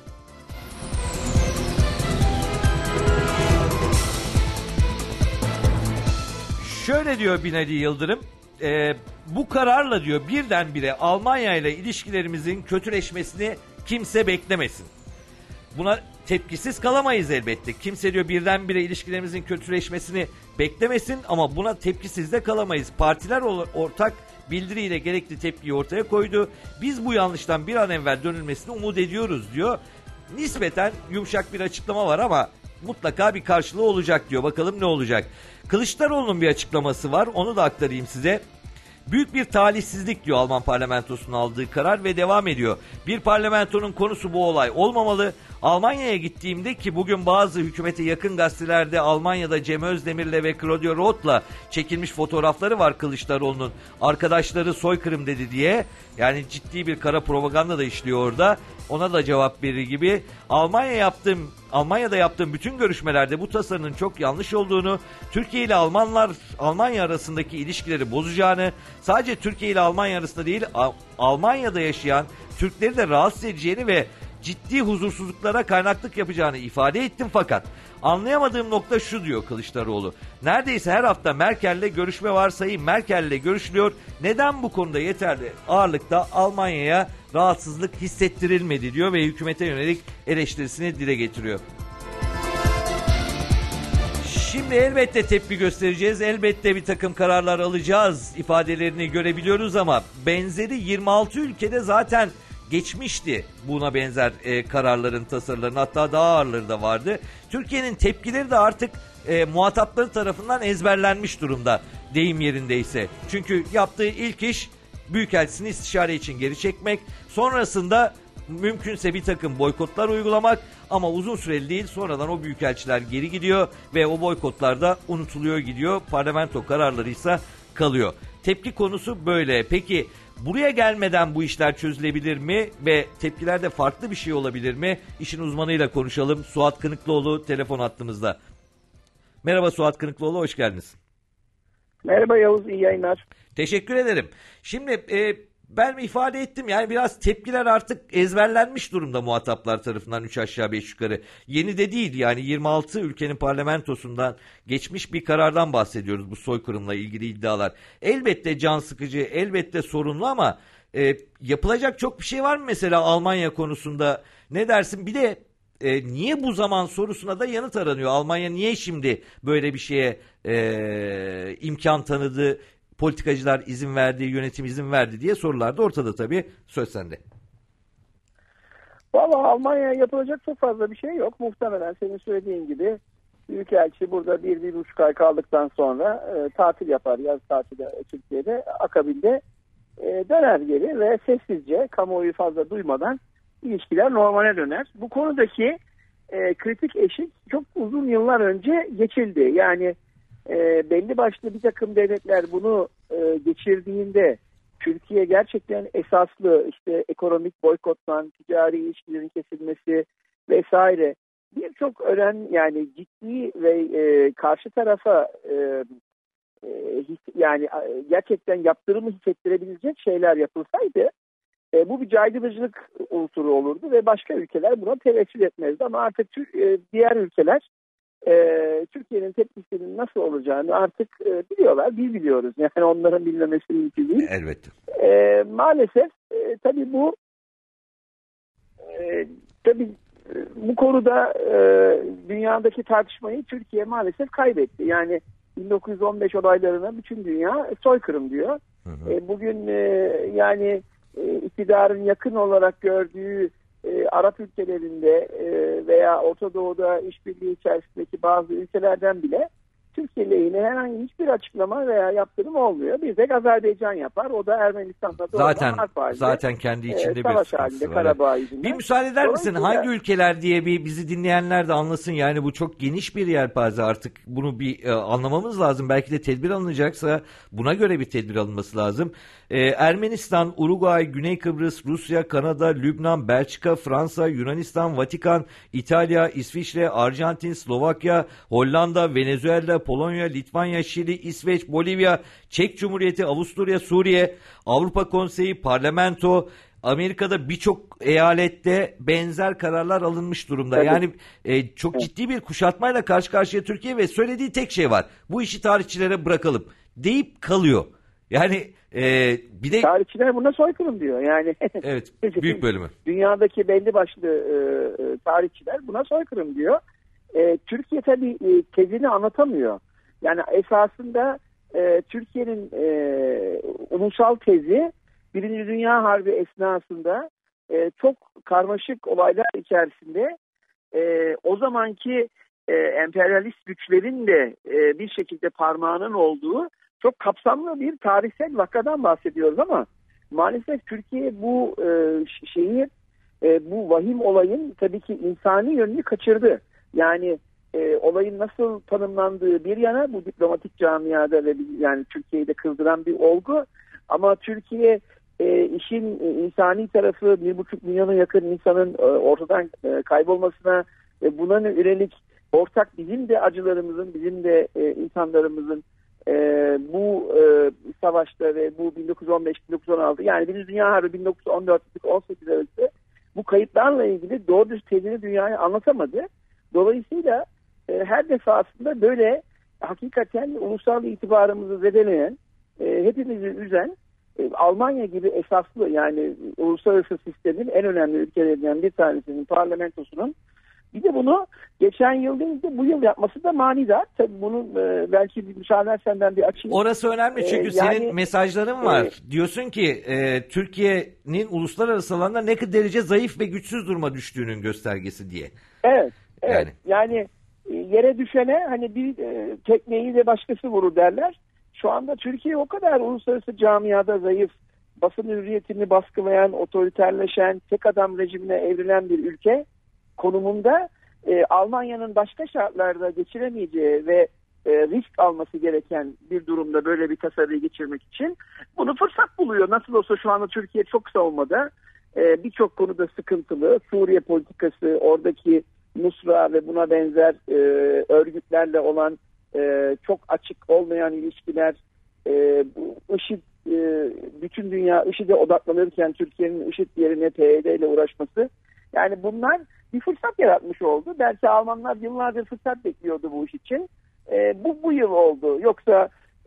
Şöyle diyor Binali Yıldırım, bu kararla diyor birdenbire Almanya ile ilişkilerimizin kötüleşmesini kimse beklemesin. Buna tepkisiz kalamayız elbette. Kimse diyor birdenbire ilişkilerimizin kötüleşmesini beklemesin ama buna tepkisiz de kalamayız. Partiler ortak bildiriyle gerekli tepkiyi ortaya koydu. Biz bu yanlıştan bir an evvel dönülmesini umut ediyoruz diyor. Nispeten yumuşak bir açıklama var ama mutlaka bir karşılığı olacak diyor. Bakalım ne olacak. Kılıçdaroğlu'nun bir açıklaması var. Onu da aktarayım size. Büyük bir talihsizlik diyor Alman parlamentosunun aldığı karar ve devam ediyor. Bir parlamentonun konusu bu olay olmamalı. Almanya'ya gittiğimde ki bugün bazı hükümete yakın gazetelerde Almanya'da Cem Özdemir'le ve Claudio Roth'la çekilmiş fotoğrafları var Kılıçdaroğlu'nun. Arkadaşları soykırım dedi diye. Yani ciddi bir kara propaganda da işliyor orada. Ona da cevap verir gibi. Almanya'da yaptığım bütün görüşmelerde bu tasarının çok yanlış olduğunu, Türkiye ile Almanya arasındaki ilişkileri bozacağını, sadece Türkiye ile Almanya arasında değil, Almanya'da yaşayan Türkleri de rahatsız edeceğini ve ciddi huzursuzluklara kaynaklık yapacağını ifade ettim fakat anlayamadığım nokta şu diyor Kılıçdaroğlu. Neredeyse her hafta Merkel'le görüşme var, Sayın Merkel'le görüşülüyor. Neden bu konuda yeterli ağırlıkta Almanya'ya rahatsızlık hissettirilmedi diyor ve hükümete yönelik eleştirisini dile getiriyor. Şimdi elbette tepki göstereceğiz, elbette bir takım kararlar alacağız ifadelerini görebiliyoruz ama benzeri 26 ülkede zaten geçmişti buna benzer kararların, tasarıların, hatta daha ağırları da vardı. Türkiye'nin tepkileri de artık muhatapları tarafından ezberlenmiş durumda deyim yerindeyse. Çünkü yaptığı ilk iş Büyükelçisini istişare için geri çekmek, sonrasında mümkünse bir takım boykotlar uygulamak ama uzun süreli değil, sonradan o büyükelçiler geri gidiyor ve o boykotlar da unutuluyor gidiyor, parlamento kararları ise kalıyor. Tepki konusu böyle. Peki buraya gelmeden bu işler çözülebilir mi ve tepkilerde farklı bir şey olabilir mi? İşin uzmanıyla konuşalım. Suat Kınıklıoğlu telefon hattımızda. Merhaba Suat Kınıklıoğlu, hoş geldiniz. Merhaba Yavuz, iyi yayınlar. Teşekkür ederim. Şimdi ben ifade ettim yani biraz tepkiler artık ezberlenmiş durumda muhataplar tarafından 3 aşağı 5 yukarı. Yeni de değil yani 26 ülkenin parlamentosundan geçmiş bir karardan bahsediyoruz bu soykırımla ilgili iddialar. Elbette can sıkıcı, elbette sorunlu ama yapılacak çok bir şey var mı mesela Almanya konusunda? Ne dersin? Bir de niye bu zaman sorusuna da yanıt aranıyor. Almanya niye şimdi böyle bir şeye imkan tanıdı? Politikacılar izin verdi, yönetim izin verdi diye sorular da ortada tabii. Söz sende. Vallahi Almanya'ya yapılacak çok fazla bir şey yok. Muhtemelen senin söylediğin gibi Büyükelçi burada 1-1,5 ay kaldıktan sonra tatil yapar. Yaz tatili Türkiye'de. Akabinde döner geri ve sessizce, kamuoyu fazla duymadan ilişkiler normale döner. Bu konudaki kritik eşik çok uzun yıllar önce geçildi. Yani belli başlı bir takım devletler bunu geçirdiğinde Türkiye gerçekten esaslı işte ekonomik boykottan, ticari ilişkilerin kesilmesi vesaire birçok yani ciddi ve karşı tarafa yani gerçekten yaptırımı hissettirebilecek şeyler yapılsaydı bu bir caydırıcılık unsuru olurdu ve başka ülkeler buna teveccüh etmezdi. Ama artık diğer ülkeler Türkiye'nin tepkisinin nasıl olacağını artık biliyorlar. Biz biliyoruz. Yani onların bilmemesi mümkün değil. Elbette. Maalesef tabii bu bu konuda dünyadaki tartışmayı Türkiye maalesef kaybetti. Yani 1915 olaylarına bütün dünya soykırım diyor. Hı hı. Bugün yani iktidarın yakın olarak gördüğü Arap ülkelerinde veya Orta Doğu'da işbirliği içerisindeki bazı ülkelerden bile Türkiye lehine herhangi hiçbir açıklama veya yaptırım olmuyor. Bir tek Azerbaycan yapar. O da Ermenistan'da zaten kendi içinde bir savaş halinde Karabağ yüzünden. Bir müsaade eder misin? Hangi ülkeler diye bizi dinleyenler de anlasın. Yani bu çok geniş bir yelpaze, artık bunu bir anlamamız lazım. Belki de tedbir alınacaksa buna göre bir tedbir alınması lazım. Ermenistan, Uruguay, Güney Kıbrıs, Rusya, Kanada, Lübnan, Belçika, Fransa, Yunanistan, Vatikan, İtalya, İsviçre, Arjantin, Slovakya, Hollanda, Venezuela, Polonya, Litvanya, Şili, İsveç, Bolivya, Çek Cumhuriyeti, Avusturya, Suriye, Avrupa Konseyi, Parlamento, Amerika'da birçok eyalette benzer kararlar alınmış durumda. Evet. Yani çok ciddi bir kuşatmayla karşı karşıya Türkiye ve söylediği tek şey var. Bu işi tarihçilere bırakalım deyip kalıyor. Yani bir de tarihçiler buna soykırım diyor. Yani evet, büyük bölümü. Dünyadaki belli başlı tarihçiler buna soykırım diyor. Türkiye tabii tezini anlatamıyor. Yani esasında Türkiye'nin ulusal tezi Birinci Dünya Harbi esnasında çok karmaşık olaylar içerisinde o zamanki emperyalist güçlerin de bir şekilde parmağının olduğu çok kapsamlı bir tarihsel vakadan bahsediyoruz ama maalesef Türkiye bu bu vahim olayın tabii ki insani yönünü kaçırdı. Yani olayın nasıl tanımlandığı bir yana bu diplomatik camiada ve yani Türkiye'yi de kızdıran bir olgu ama Türkiye işin insani tarafı 1,5 milyona yakın insanın ortadan kaybolmasına buna yönelik ortak bizim de acılarımızın, bizim de insanlarımızın bu savaşta ve bu 1915-1916 yani Birinci Dünya Harbi 1914-18 arası bu kayıplarla ilgili doğru düz tezini dünyaya anlatamadı. Dolayısıyla her defasında böyle hakikaten ulusal itibarımızı zedeleyen, hepimizi üzen Almanya gibi esaslı yani uluslararası sistemin en önemli ülkelerinden bir tanesinin parlamentosunun bir de bunu geçen yıl değil de bu yıl yapması da manidar. Tabii bunu belki bir müsaade senden bir açayım. Orası önemli çünkü senin mesajların var. Diyorsun ki Türkiye'nin uluslararası alanda ne kadar derece zayıf ve güçsüz duruma düştüğünün göstergesi diye. Evet. Yani yere düşene hani bir tekneyi de başkası vurur derler. Şu anda Türkiye o kadar uluslararası camiada zayıf, basın hürriyetini baskılayan, otoriterleşen, tek adam rejimine evrilen bir ülke konumunda Almanya'nın başka şartlarda geçiremeyeceği ve risk alması gereken bir durumda böyle bir tasarıyı geçirmek için bunu fırsat buluyor. Nasıl olsa şu anda Türkiye çok savunmada, birçok konuda sıkıntılı. Suriye politikası, oradaki Nusra ve buna benzer örgütlerle olan çok açık olmayan ilişkiler, IŞİD, bütün dünya IŞİD'e odaklanırken Türkiye'nin IŞİD yerine PYD ile uğraşması, yani bunlar bir fırsat yaratmış oldu. Belki Almanlar yıllardır fırsat bekliyordu bu iş için. Bu yıl oldu. Yoksa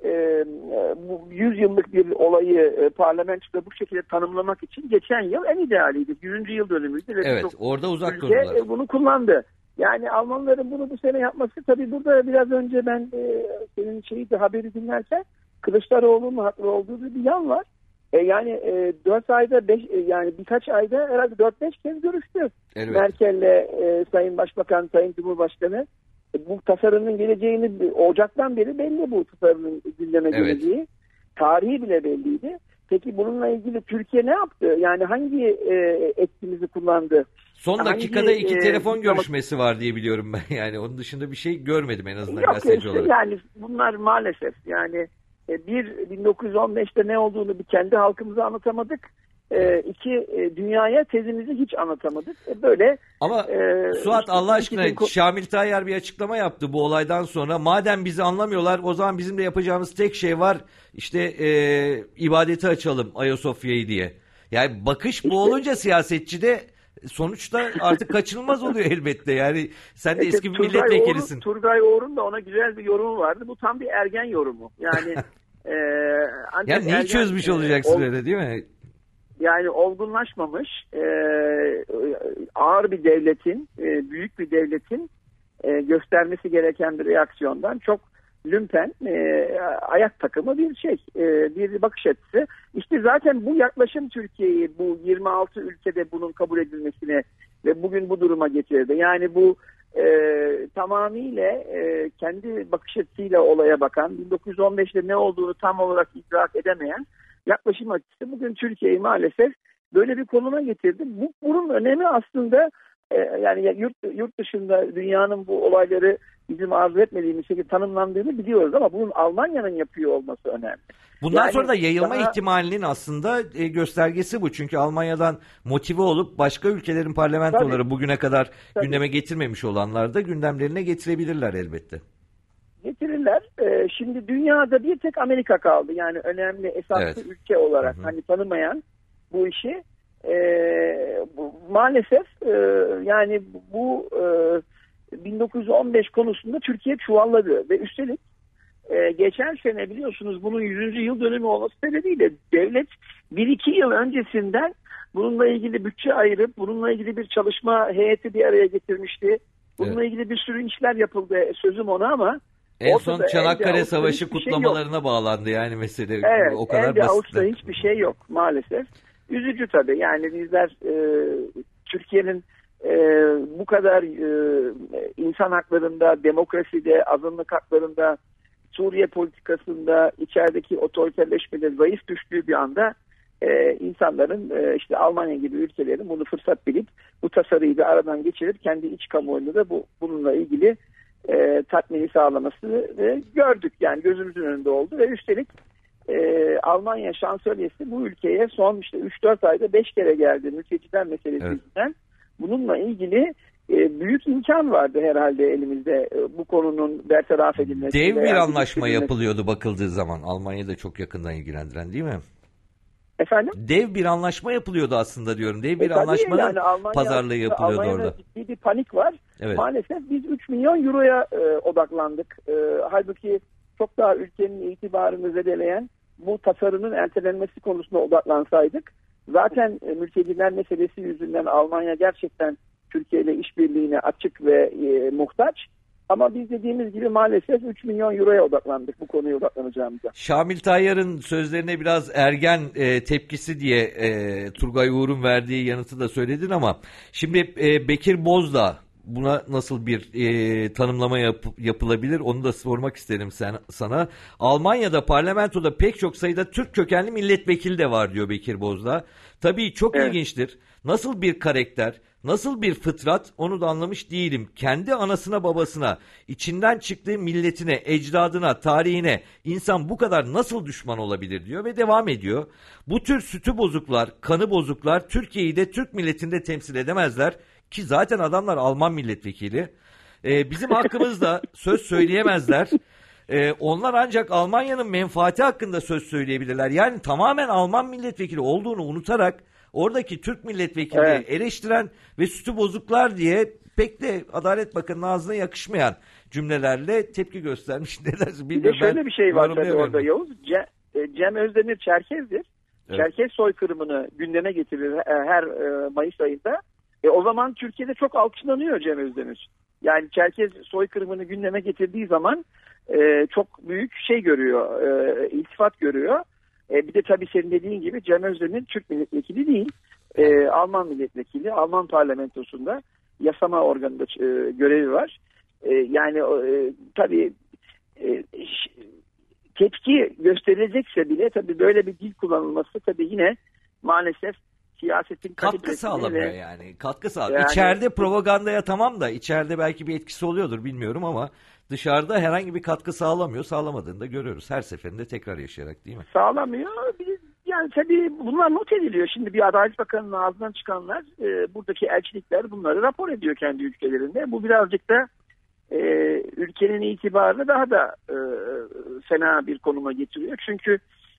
bu 100 yıllık bir olayı parlamentoda bu şekilde tanımlamak için geçen yıl en idealiydi. 100. yıl dönümüydü. Ve evet, orada uzak durdular. Bunu kullandı. Yani Almanların bunu bu sene yapması, tabii burada biraz önce ben senin haberi dinlerken Kılıçdaroğlu'nun haklı olduğu bir yan var. Yani 4 ayda yani birkaç ayda herhalde 4-5 kez görüştü. Evet. Merkel'le Sayın Başbakan, Sayın Cumhurbaşkanı. Bu tasarının geleceğini Ocak'tan beri belli, bu tasarının gündeme geleceği. Tarihi bile belliydi. Peki bununla ilgili Türkiye ne yaptı? Yani hangi etkimizi kullandı? Son dakikada iki telefon görüşmesi var diye biliyorum ben. Yani onun dışında bir şey görmedim en azından gazeteci olarak. Yani bunlar maalesef yani 1915'te ne olduğunu bir kendi halkımıza anlatamadık. İki dünyaya tezimizi hiç anlatamadık. Böyle. Ama Suat Allah aşkına Şamil Tayyar bir açıklama yaptı bu olaydan sonra. Madem bizi anlamıyorlar o zaman bizim de yapacağımız tek şey var. İşte ibadeti açalım Ayasofya'yı diye. Yani bakış bu olunca siyasetçide sonuçta artık kaçınılmaz oluyor elbette. Yani sen de eski bir milletvekilisin. Turgay Oğur'un da ona güzel bir yorumu vardı. Bu tam bir ergen yorumu. Yani yani neyi çözmüş olacaksın öyle değil mi? Yani olgunlaşmamış, ağır bir devletin, büyük bir devletin göstermesi gereken bir reaksiyondan çok lümpen, ayak takımı bir şey, bir bakış açısı. İşte zaten bu yaklaşım Türkiye'yi bu 26 ülkede bunun kabul edilmesine ve bugün bu duruma getirdi. Yani bu tamamıyla kendi bakış açısıyla olaya bakan, 1915'te ne olduğunu tam olarak idrak edemeyen yaklaşım açısı bugün Türkiye'yi maalesef böyle bir konuma getirdi. Bunun önemi aslında yani yurt dışında dünyanın bu olayları bizim arzu etmediğimiz şekilde tanımlandığını biliyoruz ama bunun Almanya'nın yapıyor olması önemli. Bundan sonra da yayılma ihtimalinin aslında göstergesi bu. Çünkü Almanya'dan motive olup başka ülkelerin parlamentoları bugüne kadar gündeme getirmemiş olanlar da gündemlerine getirebilirler elbette. Getirirler. Şimdi dünyada bir tek Amerika kaldı. Yani önemli esaslı ülke olarak hani tanımayan bu işi. Maalesef yani bu 1915 konusunda Türkiye çuvalladı ve üstelik geçen sene biliyorsunuz bunun 100. yıl dönümü olması sebebiyle devlet 1-2 yıl öncesinden bununla ilgili bütçe ayırıp bununla ilgili bir çalışma heyeti bir araya getirmişti. Bununla ilgili bir sürü işler yapıldı, sözüm ona, ama en son Çanakkale Savaşı kutlamalarına bağlandı yani mesele. Evet, o kadar basit. Avuç'ta hiçbir şey yok maalesef. Üzücü tabii. Yani bizler Türkiye'nin bu kadar insan haklarında, demokraside, azınlık haklarında, Suriye politikasında, içerideki otoriterleşmede zayıf düştüğü bir anda insanların işte Almanya gibi ülkelerin bunu fırsat bilip bu tasarıyı da aradan geçirip kendi iç kamuoyunda da bununla ilgili tatmini sağlaması gördük. Yani gözümüzün önünde oldu ve üstelik Almanya şansölyesi bu ülkeye son işte 3-4 ayda 5 kere geldi mülteciler meselesinden. Bununla ilgili büyük imkan vardı herhalde elimizde bu konunun bertaraf edilmesi. Dev bir anlaşma yapılıyordu bakıldığı zaman. Almanya'yı da çok yakından ilgilendiren değil mi? Efendim? Dev bir anlaşma yapılıyordu aslında diyorum. Dev bir anlaşmanın yani pazarlığı yapılıyordu Almanya'da orada. Ciddi bir panik var. Evet. Maalesef biz 3 milyon euroya odaklandık. Halbuki çok daha ülkenin itibarını zedeleyen bu tasarının ertelenmesi konusunda odaklansaydık, zaten mülteciler meselesi yüzünden Almanya gerçekten Türkiye ile işbirliğine açık ve muhtaç. Ama biz dediğimiz gibi maalesef 3 milyon euroya odaklandık bu konuya odaklanacağımıza. Şamil Tayyar'ın sözlerine biraz ergen tepkisi diye Turgay Uğur'un verdiği yanıtı da söyledin ama şimdi Bekir Bozdağ buna nasıl bir tanımlama yapılabilir onu da sormak isterim sana. Almanya'da parlamentoda pek çok sayıda Türk kökenli milletvekili de var diyor Bekir Bozdağ. Tabii çok ilginçtir. Nasıl bir karakter, nasıl bir fıtrat onu da anlamış değilim. Kendi anasına babasına, içinden çıktığı milletine, ecdadına, tarihine insan bu kadar nasıl düşman olabilir diyor ve devam ediyor. Bu tür sütü bozuklar, kanı bozuklar Türkiye'yi de Türk milletinde temsil edemezler. Ki zaten adamlar Alman milletvekili. Bizim hakkımızda söz söyleyemezler. Onlar ancak Almanya'nın menfaati hakkında söz söyleyebilirler. Yani tamamen Alman milletvekili olduğunu unutarak oradaki Türk milletvekili eleştiren ve sütü bozuklar diye pek de Adalet Bakanı'nın ağzına yakışmayan cümlelerle tepki göstermiş. Ne dersin bilmiyorum. Bir de şöyle bir şey var tabii orada Yavuz. Cem Özdemir Çerkez'dir. Evet. Çerkez soykırımını gündeme getirir her Mayıs ayında. O zaman Türkiye'de çok alkışlanıyor Cem Özdemir. Yani Çerkez soykırımını gündeme getirdiği zaman çok büyük şey görüyor, iltifat görüyor. Bir de tabii senin dediğin gibi Cem Özdemir Türk milletvekili değil. Alman milletvekili, Alman parlamentosunda yasama organında görevi var. Yani tabii tepki gösterilecekse bile tabii böyle bir dil kullanılması tabii yine maalesef siyasetin katkı sağlamıyor yani. Katkı sağlamıyor. Yani, İçeride propagandaya tamam da içeride belki bir etkisi oluyordur bilmiyorum ama dışarıda herhangi bir katkı sağlamıyor. Sağlamadığını da görüyoruz. Her seferinde tekrar yaşayarak değil mi? Sağlamıyor. Yani tabii bunlar not ediliyor. Şimdi bir Adalet Bakanı'nın ağzından çıkanlar buradaki elçilikler bunları rapor ediyor kendi ülkelerinde. Bu birazcık da ülkenin itibarını daha da fena bir konuma getiriyor. Çünkü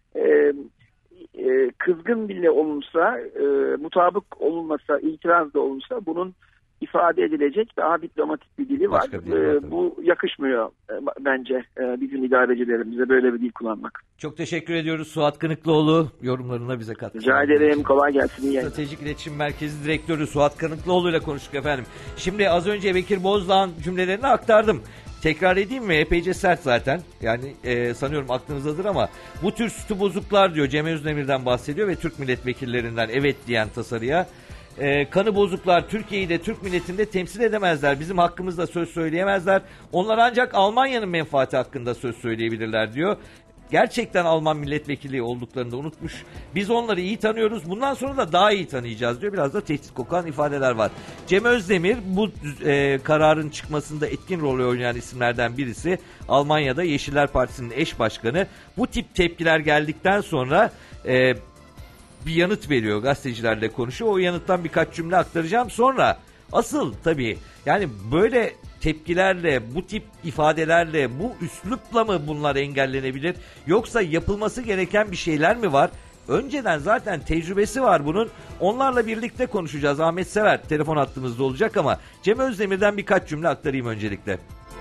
kızgın bile olunsa, mutabık olunmasa, itiraz da olunsa bunun ifade edilecek daha diplomatik bir dili var. Bu yakışmıyor bence bizim idarecilerimize böyle bir dil kullanmak. Çok teşekkür ediyoruz Suat Kınıklıoğlu yorumlarına bize katkı. Rica ederim. Kolay gelsin. Stratejik İletişim Merkezi Direktörü Suat Kınıklıoğlu ile konuştuk efendim. Şimdi az önce Bekir Bozdağ'ın cümlelerini aktardım. Tekrar edeyim mi? Epeyce sert zaten. Yani sanıyorum aklınızdadır ama bu tür sütü bozuklar diyor. Cem Özdemir'den bahsediyor ve Türk milletvekillerinden evet diyen tasarıya. Kanı bozuklar Türkiye'yi de Türk milletini de temsil edemezler. Bizim hakkımızda söz söyleyemezler. Onlar ancak Almanya'nın menfaati hakkında söz söyleyebilirler diyor. Gerçekten Alman milletvekili olduklarını da unutmuş. Biz onları iyi tanıyoruz. Bundan sonra da daha iyi tanıyacağız diyor. Biraz da tehdit kokan ifadeler var. Cem Özdemir bu kararın çıkmasında etkin rol oynayan isimlerden birisi. Almanya'da Yeşiller Partisi'nin eş başkanı. Bu tip tepkiler geldikten sonra bir yanıt veriyor, gazetecilerle konuşuyor. O yanıttan birkaç cümle aktaracağım. Sonra asıl tabii yani böyle tepkilerle, bu tip ifadelerle, bu üslupla mı bunlar engellenebilir? Yoksa yapılması gereken bir şeyler mi var? Önceden zaten tecrübesi var bunun. Onlarla birlikte konuşacağız. Ahmet Sever telefon hattımızda olacak ama Cem Özdemir'den birkaç cümle aktarayım öncelikle.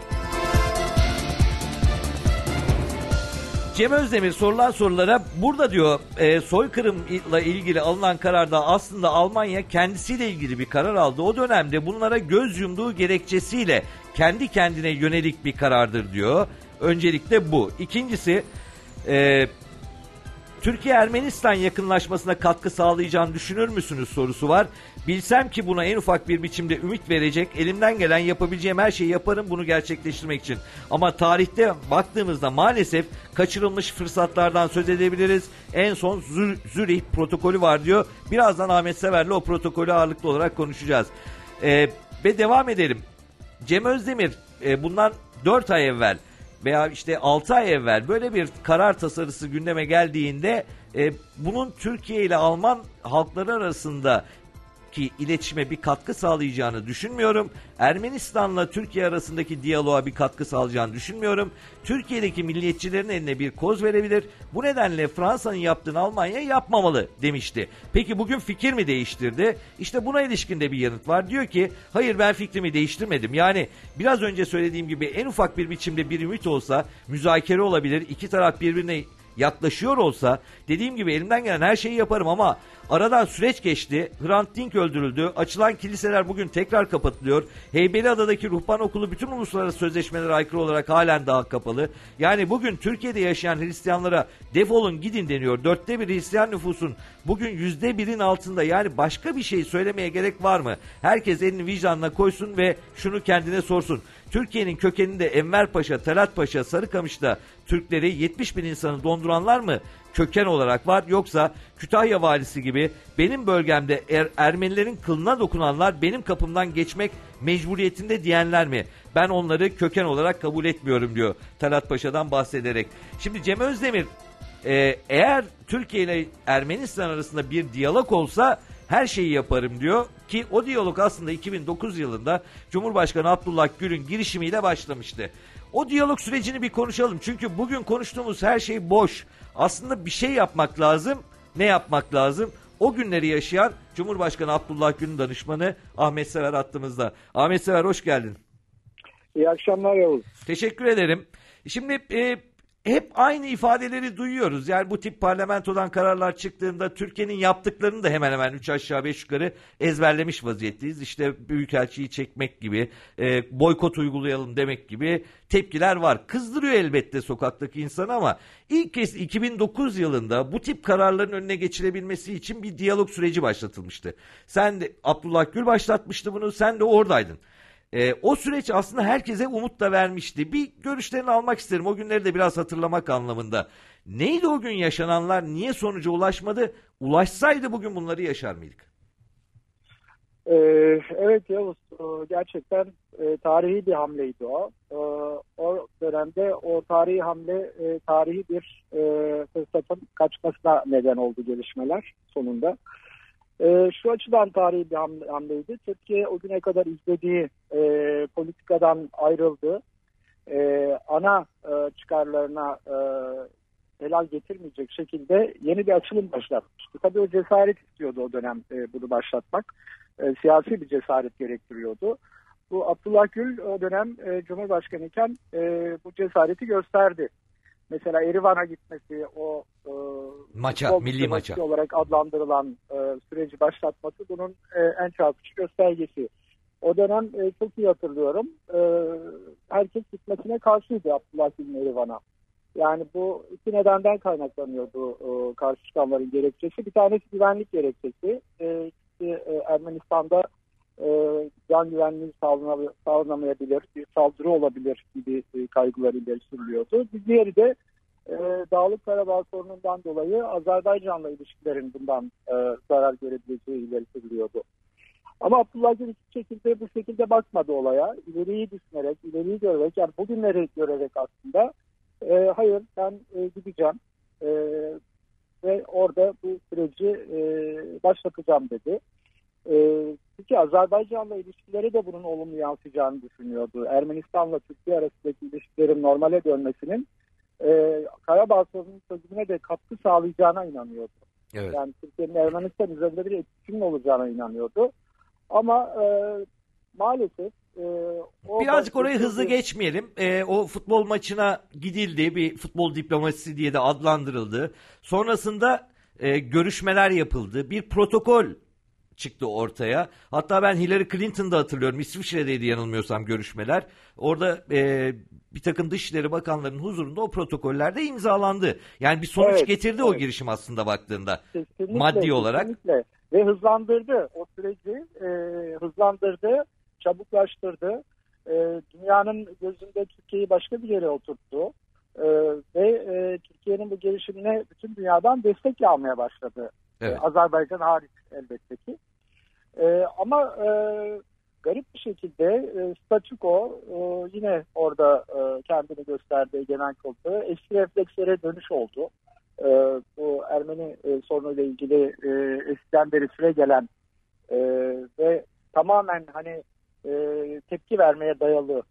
Cem Özdemir sorulan sorulara burada diyor soykırımla ilgili alınan kararda aslında Almanya kendisiyle ilgili bir karar aldı. O dönemde bunlara göz yumduğu gerekçesiyle kendi kendine yönelik bir karardır diyor. Öncelikle bu. İkincisi Türkiye-Ermenistan yakınlaşmasına katkı sağlayacağını düşünür müsünüz sorusu var. Bilsem ki buna en ufak bir biçimde ümit verecek, elimden gelen yapabileceğim her şeyi yaparım bunu gerçekleştirmek için. Ama tarihte baktığımızda maalesef kaçırılmış fırsatlardan söz edebiliriz. En son Zürih protokolü var diyor. Birazdan Ahmet Sever'le o protokolü ağırlıklı olarak konuşacağız. Ve devam edelim. Cem Özdemir bundan 4 ay evvel veya işte 6 ay evvel böyle bir karar tasarısı gündeme geldiğinde bunun Türkiye ile Alman halkları arasındaki iletişime bir katkı sağlayacağını düşünmüyorum. Ermenistan'la Türkiye arasındaki diyaloğa bir katkı sağlayacağını düşünmüyorum. Türkiye'deki milliyetçilerin eline bir koz verebilir. Bu nedenle Fransa'nın yaptığını Almanya yapmamalı demişti. Peki bugün fikir mi değiştirdi? İşte buna ilişkin de bir yanıt var. Diyor ki hayır ben fikrimi değiştirmedim. Yani biraz önce söylediğim gibi en ufak bir biçimde bir ümit olsa müzakere olabilir. İki taraf birbirine yaklaşıyor olsa dediğim gibi elimden gelen her şeyi yaparım ama aradan süreç geçti. Hrant Dink öldürüldü. Açılan kiliseler bugün tekrar kapatılıyor. Heybeliada'daki ruhban okulu bütün uluslararası sözleşmelere aykırı olarak halen daha kapalı. Yani bugün Türkiye'de yaşayan Hristiyanlara defolun gidin deniyor. 1/4 Hristiyan nüfusun bugün 1%'in altında. Yani başka bir şey söylemeye gerek var mı? Herkes elini vicdanına koysun ve şunu kendine sorsun. Türkiye'nin kökeninde Enver Paşa, Talat Paşa, Sarıkamış'ta Türkleri 70 bin insanı donduranlar mı köken olarak var? Yoksa Kütahya valisi gibi benim bölgemde Ermenilerin kılına dokunanlar benim kapımdan geçmek mecburiyetinde diyenler mi? Ben onları köken olarak kabul etmiyorum diyor Talat Paşa'dan bahsederek. Şimdi Cem Özdemir eğer Türkiye ile Ermenistan arasında bir diyalog olsa her şeyi yaparım diyor ki o diyalog aslında 2009 yılında Cumhurbaşkanı Abdullah Gül'ün girişimiyle başlamıştı. O diyalog sürecini bir konuşalım çünkü bugün konuştuğumuz her şey boş. Aslında bir şey yapmak lazım. Ne yapmak lazım? O günleri yaşayan Cumhurbaşkanı Abdullah Gül'ün danışmanı Ahmet Sever hattımızda. Ahmet Sever hoş geldin. İyi akşamlar Yavuz. Teşekkür ederim. Şimdi hep aynı ifadeleri duyuyoruz. Yani bu tip parlamentodan kararlar çıktığında Türkiye'nin yaptıklarını da hemen hemen 3 aşağı 5 yukarı ezberlemiş vaziyetteyiz. İşte büyükelçiyi çekmek gibi, boykot uygulayalım demek gibi tepkiler var. Kızdırıyor elbette sokaktaki insanı ama ilk kez 2009 yılında bu tip kararların önüne geçilebilmesi için bir diyalog süreci başlatılmıştı. Sen de Abdullah Gül başlatmıştı bunu, sen de oradaydın. O süreç aslında herkese umut da vermişti. Bir görüşlerini almak isterim. O günleri de biraz hatırlamak anlamında. Neydi o gün yaşananlar? Niye sonuca ulaşmadı? Ulaşsaydı bugün bunları yaşar mıydık? Evet Yavuz, gerçekten tarihi bir hamleydi o. O dönemde o tarihi hamle tarihi bir fırsatın kaçmasına neden oldu gelişmeler sonunda. Şu açıdan tarihi bir hamleydi. Türkiye o güne kadar izlediği politikadan ayrıldı. Ana çıkarlarına helal getirmeyecek şekilde yeni bir açılım başlatmıştı. Tabii o cesaret istiyordu o dönem bunu başlatmak. Siyasi bir cesaret gerektiriyordu. Bu Abdullah Gül o dönem Cumhurbaşkanı iken bu cesareti gösterdi. Mesela Erivan'a gitmesi, o milli maça olarak adlandırılan süreci başlatması bunun en çarpıcı göstergesi. O dönem çok iyi hatırlıyorum. Herkes gitmesine karşıydı Abdullah Gül'ün Erivan'a. Yani bu iki nedenden kaynaklanıyordu karşı çıkanların gerekçesi. Bir tanesi güvenlik gerekçesi. Ermenistan'da can güvenliği sağlanamayabilir, bir saldırı olabilir gibi kaygılar ileri sürülüyordu. Bir diğeri de Dağlık Karabağ sorunundan dolayı Azerbaycan'la ilişkilerin bundan zarar görebileceği ileri sürülüyordu. Ama Abdullah Gül bu şekilde bakmadı olaya. İleriyi düşünerek, ileriyi görerek, yani bugünleri görerek aslında hayır ben gideceğim ve orada bu süreci başlatacağım dedi. Çünkü Azerbaycan'la ilişkileri de bunun olumlu yansıyacağını düşünüyordu. Ermenistan'la Türkiye arasındaki ilişkilerin normale dönmesinin Karabağ sorunun çözümüne de katkı sağlayacağına inanıyordu. Evet. Yani Türkiye'nin Ermenistan üzerinde bir etkisinin olacağına inanıyordu. Ama maalesef birazcık orayı hızlı geçmeyelim. O futbol maçına gidildi. Bir futbol diplomasisi diye de adlandırıldı. Sonrasında görüşmeler yapıldı. Bir protokol çıktı ortaya. Hatta ben Hillary Clinton'da hatırlıyorum. İsviçre'deydi yanılmıyorsam görüşmeler. Orada bir takım Dışişleri Bakanlarının huzurunda o protokollerde imzalandı. Yani bir sonuç getirdi o girişim aslında baktığında. Kesinlikle, maddi olarak. Kesinlikle. Ve hızlandırdı. O süreci hızlandırdı, çabuklaştırdı. Dünyanın gözünde Türkiye'yi başka bir yere oturttu. Ve Türkiye'nin bu gelişimine bütün dünyadan destek almaya başladı. Evet. Azerbaycan hariç elbette ki. Ama garip bir şekilde statüko yine orada kendini gösterdi genel kurulda. Eski reflekslere dönüş oldu. Bu Ermeni sorunuyla ilgili eskiden beri süre gelen ve tamamen hani tepki vermeye dayalı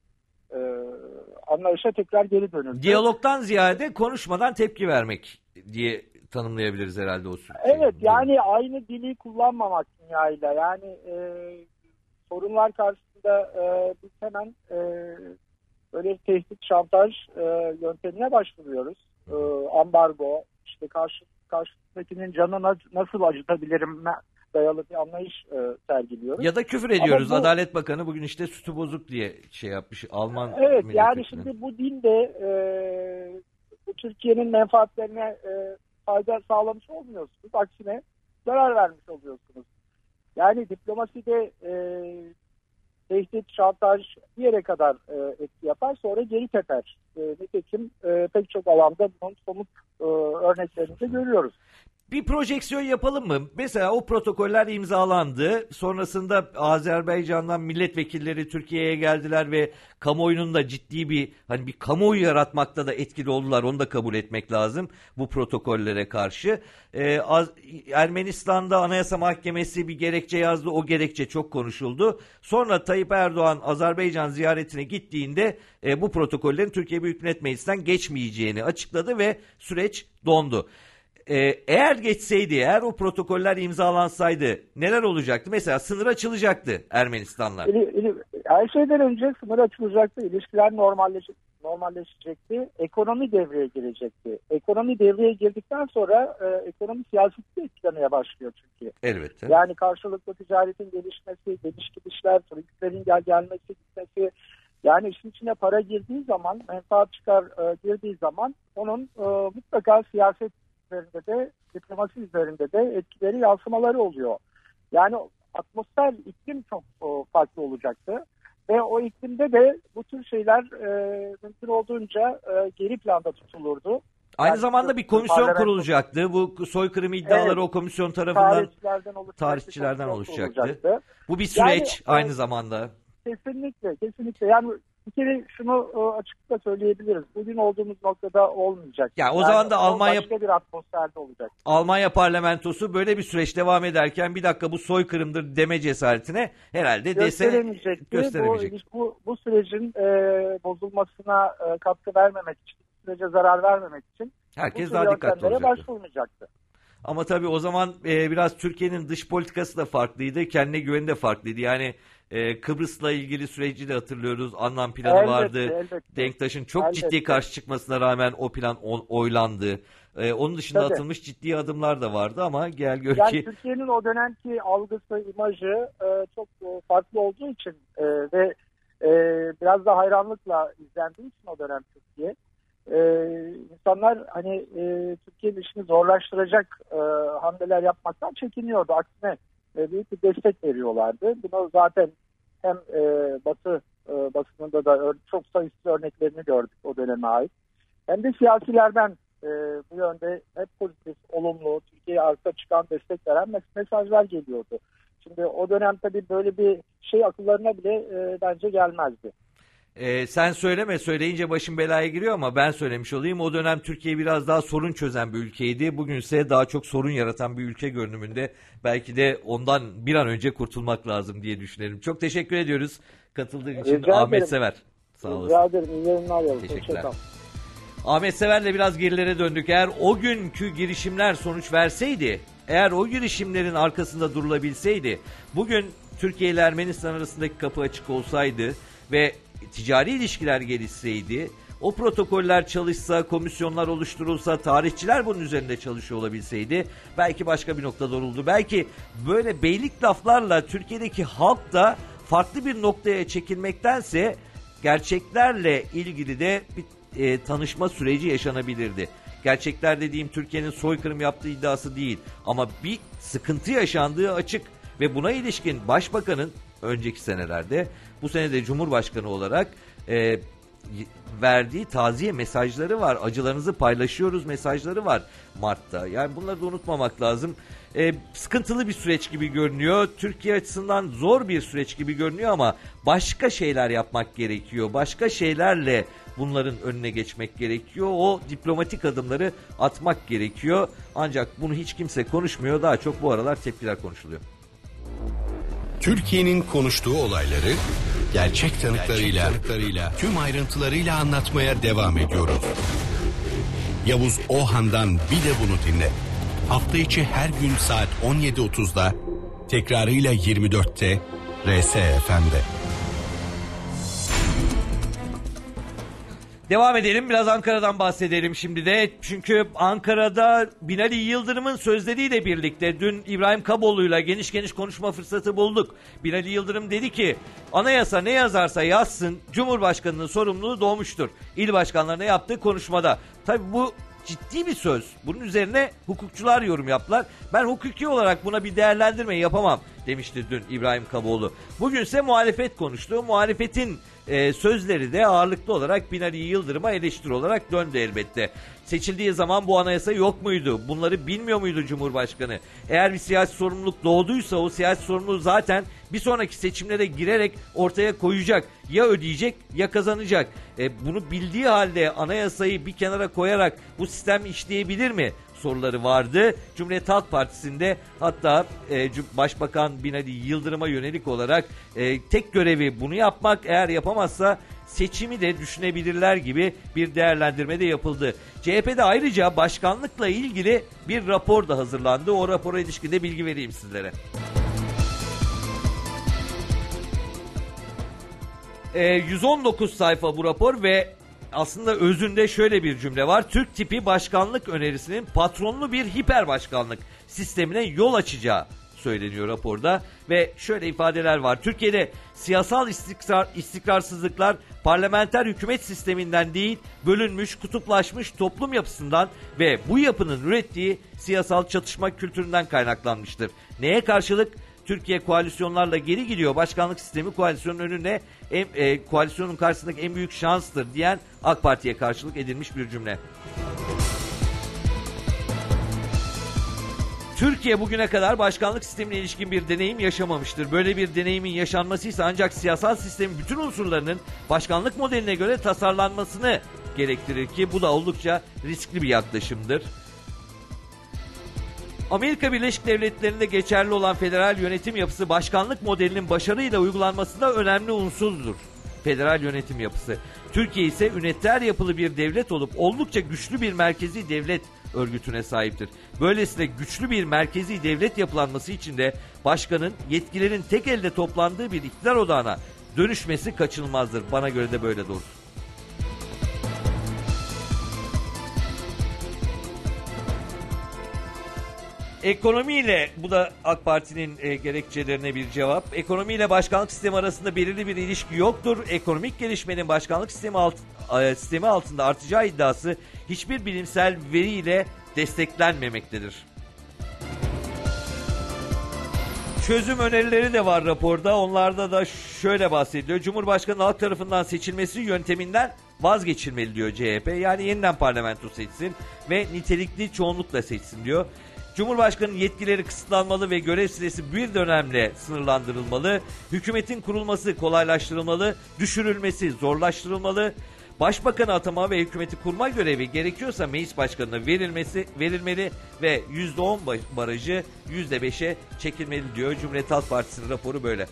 anlayışa tekrar geri dönüldü. Diyalogtan ziyade konuşmadan tepki vermek diye tanımlayabiliriz herhalde o süreci. Evet, yani aynı dili kullanmamak dünyayla. Yani sorunlar karşısında biz hemen böyle tehdit, şantaj yöntemine başvuruyoruz. Ambargo, işte karşısındakinin canını nasıl acıtabilirim dayalı bir anlayış sergiliyoruz. Ya da küfür ediyoruz. Adalet Bakanı bugün işte sütü bozuk diye şey yapmış. Alman evet, yani şimdi bu din de bu Türkiye'nin menfaatlerine fayda sağlamış olmuyorsunuz. Aksine zarar vermiş oluyorsunuz. Yani diplomaside tehdit, şantaj bir yere kadar etki yapar, sonra geri teper. Nitekim pek çok alanda bunun somut örneklerini de görüyoruz. Bir projeksiyon yapalım mı? Mesela o protokoller imzalandı. Sonrasında Azerbaycan'dan milletvekilleri Türkiye'ye geldiler ve kamuoyunun da ciddi bir bir kamuoyu yaratmakta da etkili oldular. Onu da kabul etmek lazım bu protokollere karşı. Ermenistan'da Anayasa Mahkemesi bir gerekçe yazdı. O gerekçe çok konuşuldu. Sonra Tayyip Erdoğan Azerbaycan ziyaretine gittiğinde bu protokollerin Türkiye Büyük Millet Meclisi'nden geçmeyeceğini açıkladı ve süreç dondu. Eğer o protokoller imzalansaydı neler olacaktı? Mesela sınır açılacaktı Ermenistan'la. Her şeyden önce sınır açılacaktı, ilişkiler normalleşecekti, ekonomi devreye girecekti. Ekonomi devreye girdikten sonra ekonomi siyaseti etkilemeye başlıyor Türkiye. Elbette. Yani karşılıklı ticaretin gelişmesi, geliş gidişler, turistlerin gelmesi, gitmesi. Yani işin içine para girdiği zaman, menfaat çıkar girdiği zaman onun mutlaka siyaset üzerinde de, diplomasi üzerinde de etkileri, yansımaları oluyor. Yani atmosfer, iklim çok farklı olacaktı. Ve o iklimde de bu tür şeyler mümkün olduğunca geri planda tutulurdu. Aynı zamanda bir komisyon kurulacaktı. Bu soykırım iddiaları o komisyon tarafından tarihçilerden oluşacaktı. Bu bir süreç yani, aynı zamanda. Kesinlikle. Yani bir kere şunu açıkça söyleyebiliriz. Bugün olduğumuz noktada olmayacak. Yani o zaman da Almanya başka bir atmosferde olacak. Almanya parlamentosu böyle bir süreç devam ederken bir dakika bu soykırımdır deme cesaretine herhalde gösteremeyecek. Bu sürecin bozulmasına katkı vermemek için, sürece zarar vermemek için herkes daha dikkatli olacaktı. Başvurmayacaktı. Ama tabii o zaman biraz Türkiye'nin dış politikası da farklıydı. Kendine güveni de farklıydı. Yani Kıbrıs'la ilgili süreci de hatırlıyoruz. Anlam planı vardı. Denktaş'ın çok ciddi karşı çıkmasına rağmen o plan oylandı. Onun dışında atılmış ciddi adımlar da vardı ama gel gör ki... Türkiye'nin o dönemki algısı, imajı çok farklı olduğu için ve biraz da hayranlıkla izlendiği için o dönem Türkiye. İnsanlar hani Türkiye'nin işini zorlaştıracak hamleler yapmaktan çekiniyordu. Aksine büyük bir destek veriyorlardı. Bunu zaten hem Batı basınında da çok sayısız örneklerini gördük o döneme ait. Hem de siyasilerden bu yönde hep pozitif, olumlu, Türkiye'ye arka çıkan destek veren mesajlar geliyordu. Şimdi o dönem tabii böyle bir şey akıllarına bile bence gelmezdi. Sen söyleyince başım belaya giriyor ama ben söylemiş olayım. O dönem Türkiye biraz daha sorun çözen bir ülkeydi. Bugünse daha çok sorun yaratan bir ülke görünümünde. Belki de ondan bir an önce kurtulmak lazım diye düşünelim. Çok teşekkür ediyoruz katıldığın için Ahmet Sever. Sağ olasın. Rica ederim. İyi yayınlar. Teşekkürler. Ahmet Sever'le biraz gerilere döndük. Eğer o günkü girişimler sonuç verseydi, eğer o girişimlerin arkasında durulabilseydi, bugün Türkiye ile Ermenistan arasındaki kapı açık olsaydı ve ticari ilişkiler gelişseydi, o protokoller çalışsa, komisyonlar oluşturulsa, tarihçiler bunun üzerinde çalışıyor olabilseydi belki başka bir noktada olurdu. Belki böyle beylik laflarla Türkiye'deki halk da farklı bir noktaya çekilmektense gerçeklerle ilgili de bir tanışma süreci yaşanabilirdi. Gerçekler dediğim Türkiye'nin soykırım yaptığı iddiası değil ama bir sıkıntı yaşandığı açık ve buna ilişkin Başbakanın önceki senelerde, bu sene de Cumhurbaşkanı olarak verdiği taziye mesajları var. Acılarınızı paylaşıyoruz mesajları var Mart'ta. Yani bunları da unutmamak lazım. Sıkıntılı bir süreç gibi görünüyor. Türkiye açısından zor bir süreç gibi görünüyor ama başka şeyler yapmak gerekiyor. Başka şeylerle bunların önüne geçmek gerekiyor. O diplomatik adımları atmak gerekiyor. Ancak bunu hiç kimse konuşmuyor. Daha çok bu aralar tepkiler konuşuluyor. Türkiye'nin konuştuğu olayları gerçek tanıklarıyla tüm ayrıntılarıyla anlatmaya devam ediyoruz. Yavuz Ohan'dan bir de bunu dinle. Hafta içi her gün saat 17.30'da, tekrarıyla 24'te RSFM'de. Devam edelim. Biraz Ankara'dan bahsedelim şimdi de. Çünkü Ankara'da Binali Yıldırım'ın sözleriyle birlikte dün İbrahim Kaboğlu'yla geniş konuşma fırsatı bulduk. Binali Yıldırım dedi ki anayasa ne yazarsa yazsın Cumhurbaşkanı'nın sorumluluğu doğmuştur. İl başkanlarına yaptığı konuşmada. Tabii bu ciddi bir söz. Bunun üzerine hukukçular yorum yaptılar. Ben hukuki olarak buna bir değerlendirme yapamam demişti dün İbrahim Kaboğlu. Bugünse muhalefet konuştu. Muhalefetin sözleri de ağırlıklı olarak Binali Yıldırım'a eleştiri olarak döndü elbette. Seçildiği zaman bu anayasa yok muydu? Bunları bilmiyor muydu Cumhurbaşkanı? Eğer bir siyasi sorumluluk doğduysa o siyasi sorumluluğu zaten bir sonraki seçimlere girerek ortaya koyacak. Ya ödeyecek ya kazanacak. Bunu bildiği halde anayasayı bir kenara koyarak bu sistem işleyebilir mi? Soruları vardı. Cumhuriyet Halk Partisi'nde hatta Başbakan Binali Yıldırım'a yönelik olarak tek görevi bunu yapmak, eğer yapamazsa seçimi de düşünebilirler gibi bir değerlendirme de yapıldı. CHP'de ayrıca başkanlıkla ilgili bir rapor da hazırlandı. O rapora ilişkin de bilgi vereyim sizlere. 119 sayfa bu rapor ve aslında özünde şöyle bir cümle var. Türk tipi başkanlık önerisinin patronlu bir hiper başkanlık sistemine yol açacağı söyleniyor raporda ve şöyle ifadeler var. Türkiye'de siyasal istikrarsızlıklar parlamenter hükümet sisteminden değil, bölünmüş, kutuplaşmış toplum yapısından ve bu yapının ürettiği siyasal çatışma kültüründen kaynaklanmıştır. Neye karşılık? Türkiye koalisyonlarla geri gidiyor. Başkanlık sistemi koalisyonun önüne koalisyonun karşısındaki en büyük şanstır diyen AK Parti'ye karşılık edilmiş bir cümle. Türkiye bugüne kadar başkanlık sistemine ilişkin bir deneyim yaşamamıştır. Böyle bir deneyimin yaşanması ise ancak siyasal sistemin bütün unsurlarının başkanlık modeline göre tasarlanmasını gerektirir ki bu da oldukça riskli bir yaklaşımdır. Amerika Birleşik Devletleri'nde geçerli olan federal yönetim yapısı başkanlık modelinin başarıyla uygulanmasında önemli unsurdur. Federal yönetim yapısı. Türkiye ise üniter yapılı bir devlet olup oldukça güçlü bir merkezi devlet örgütüne sahiptir. Böylesine güçlü bir merkezi devlet yapılanması için de başkanın yetkilerin tek elde toplandığı bir iktidar odağına dönüşmesi kaçınılmazdır. Bana göre de böyle doğrusu. Ekonomiyle, bu da AK Parti'nin gerekçelerine bir cevap. Ekonomiyle başkanlık sistemi arasında belirli bir ilişki yoktur. Ekonomik gelişmenin başkanlık sistemi altında artacağı iddiası hiçbir bilimsel veriyle desteklenmemektedir. Çözüm önerileri de var raporda. Onlarda da şöyle bahsediliyor. Cumhurbaşkanı halk tarafından seçilmesi yönteminden vazgeçilmeli diyor CHP. Yani yeniden parlamento seçsin ve nitelikli çoğunlukla seçsin diyor. Cumhurbaşkanının yetkileri kısıtlanmalı ve görev süresi bir dönemle sınırlandırılmalı. Hükümetin kurulması kolaylaştırılmalı, düşürülmesi zorlaştırılmalı. Başbakanı atama ve hükümeti kurma görevi gerekiyorsa meclis başkanına verilmeli ve %10 barajı %5'e çekilmeli diyor. Cumhuriyet Halk Partisi'nin raporu böyle.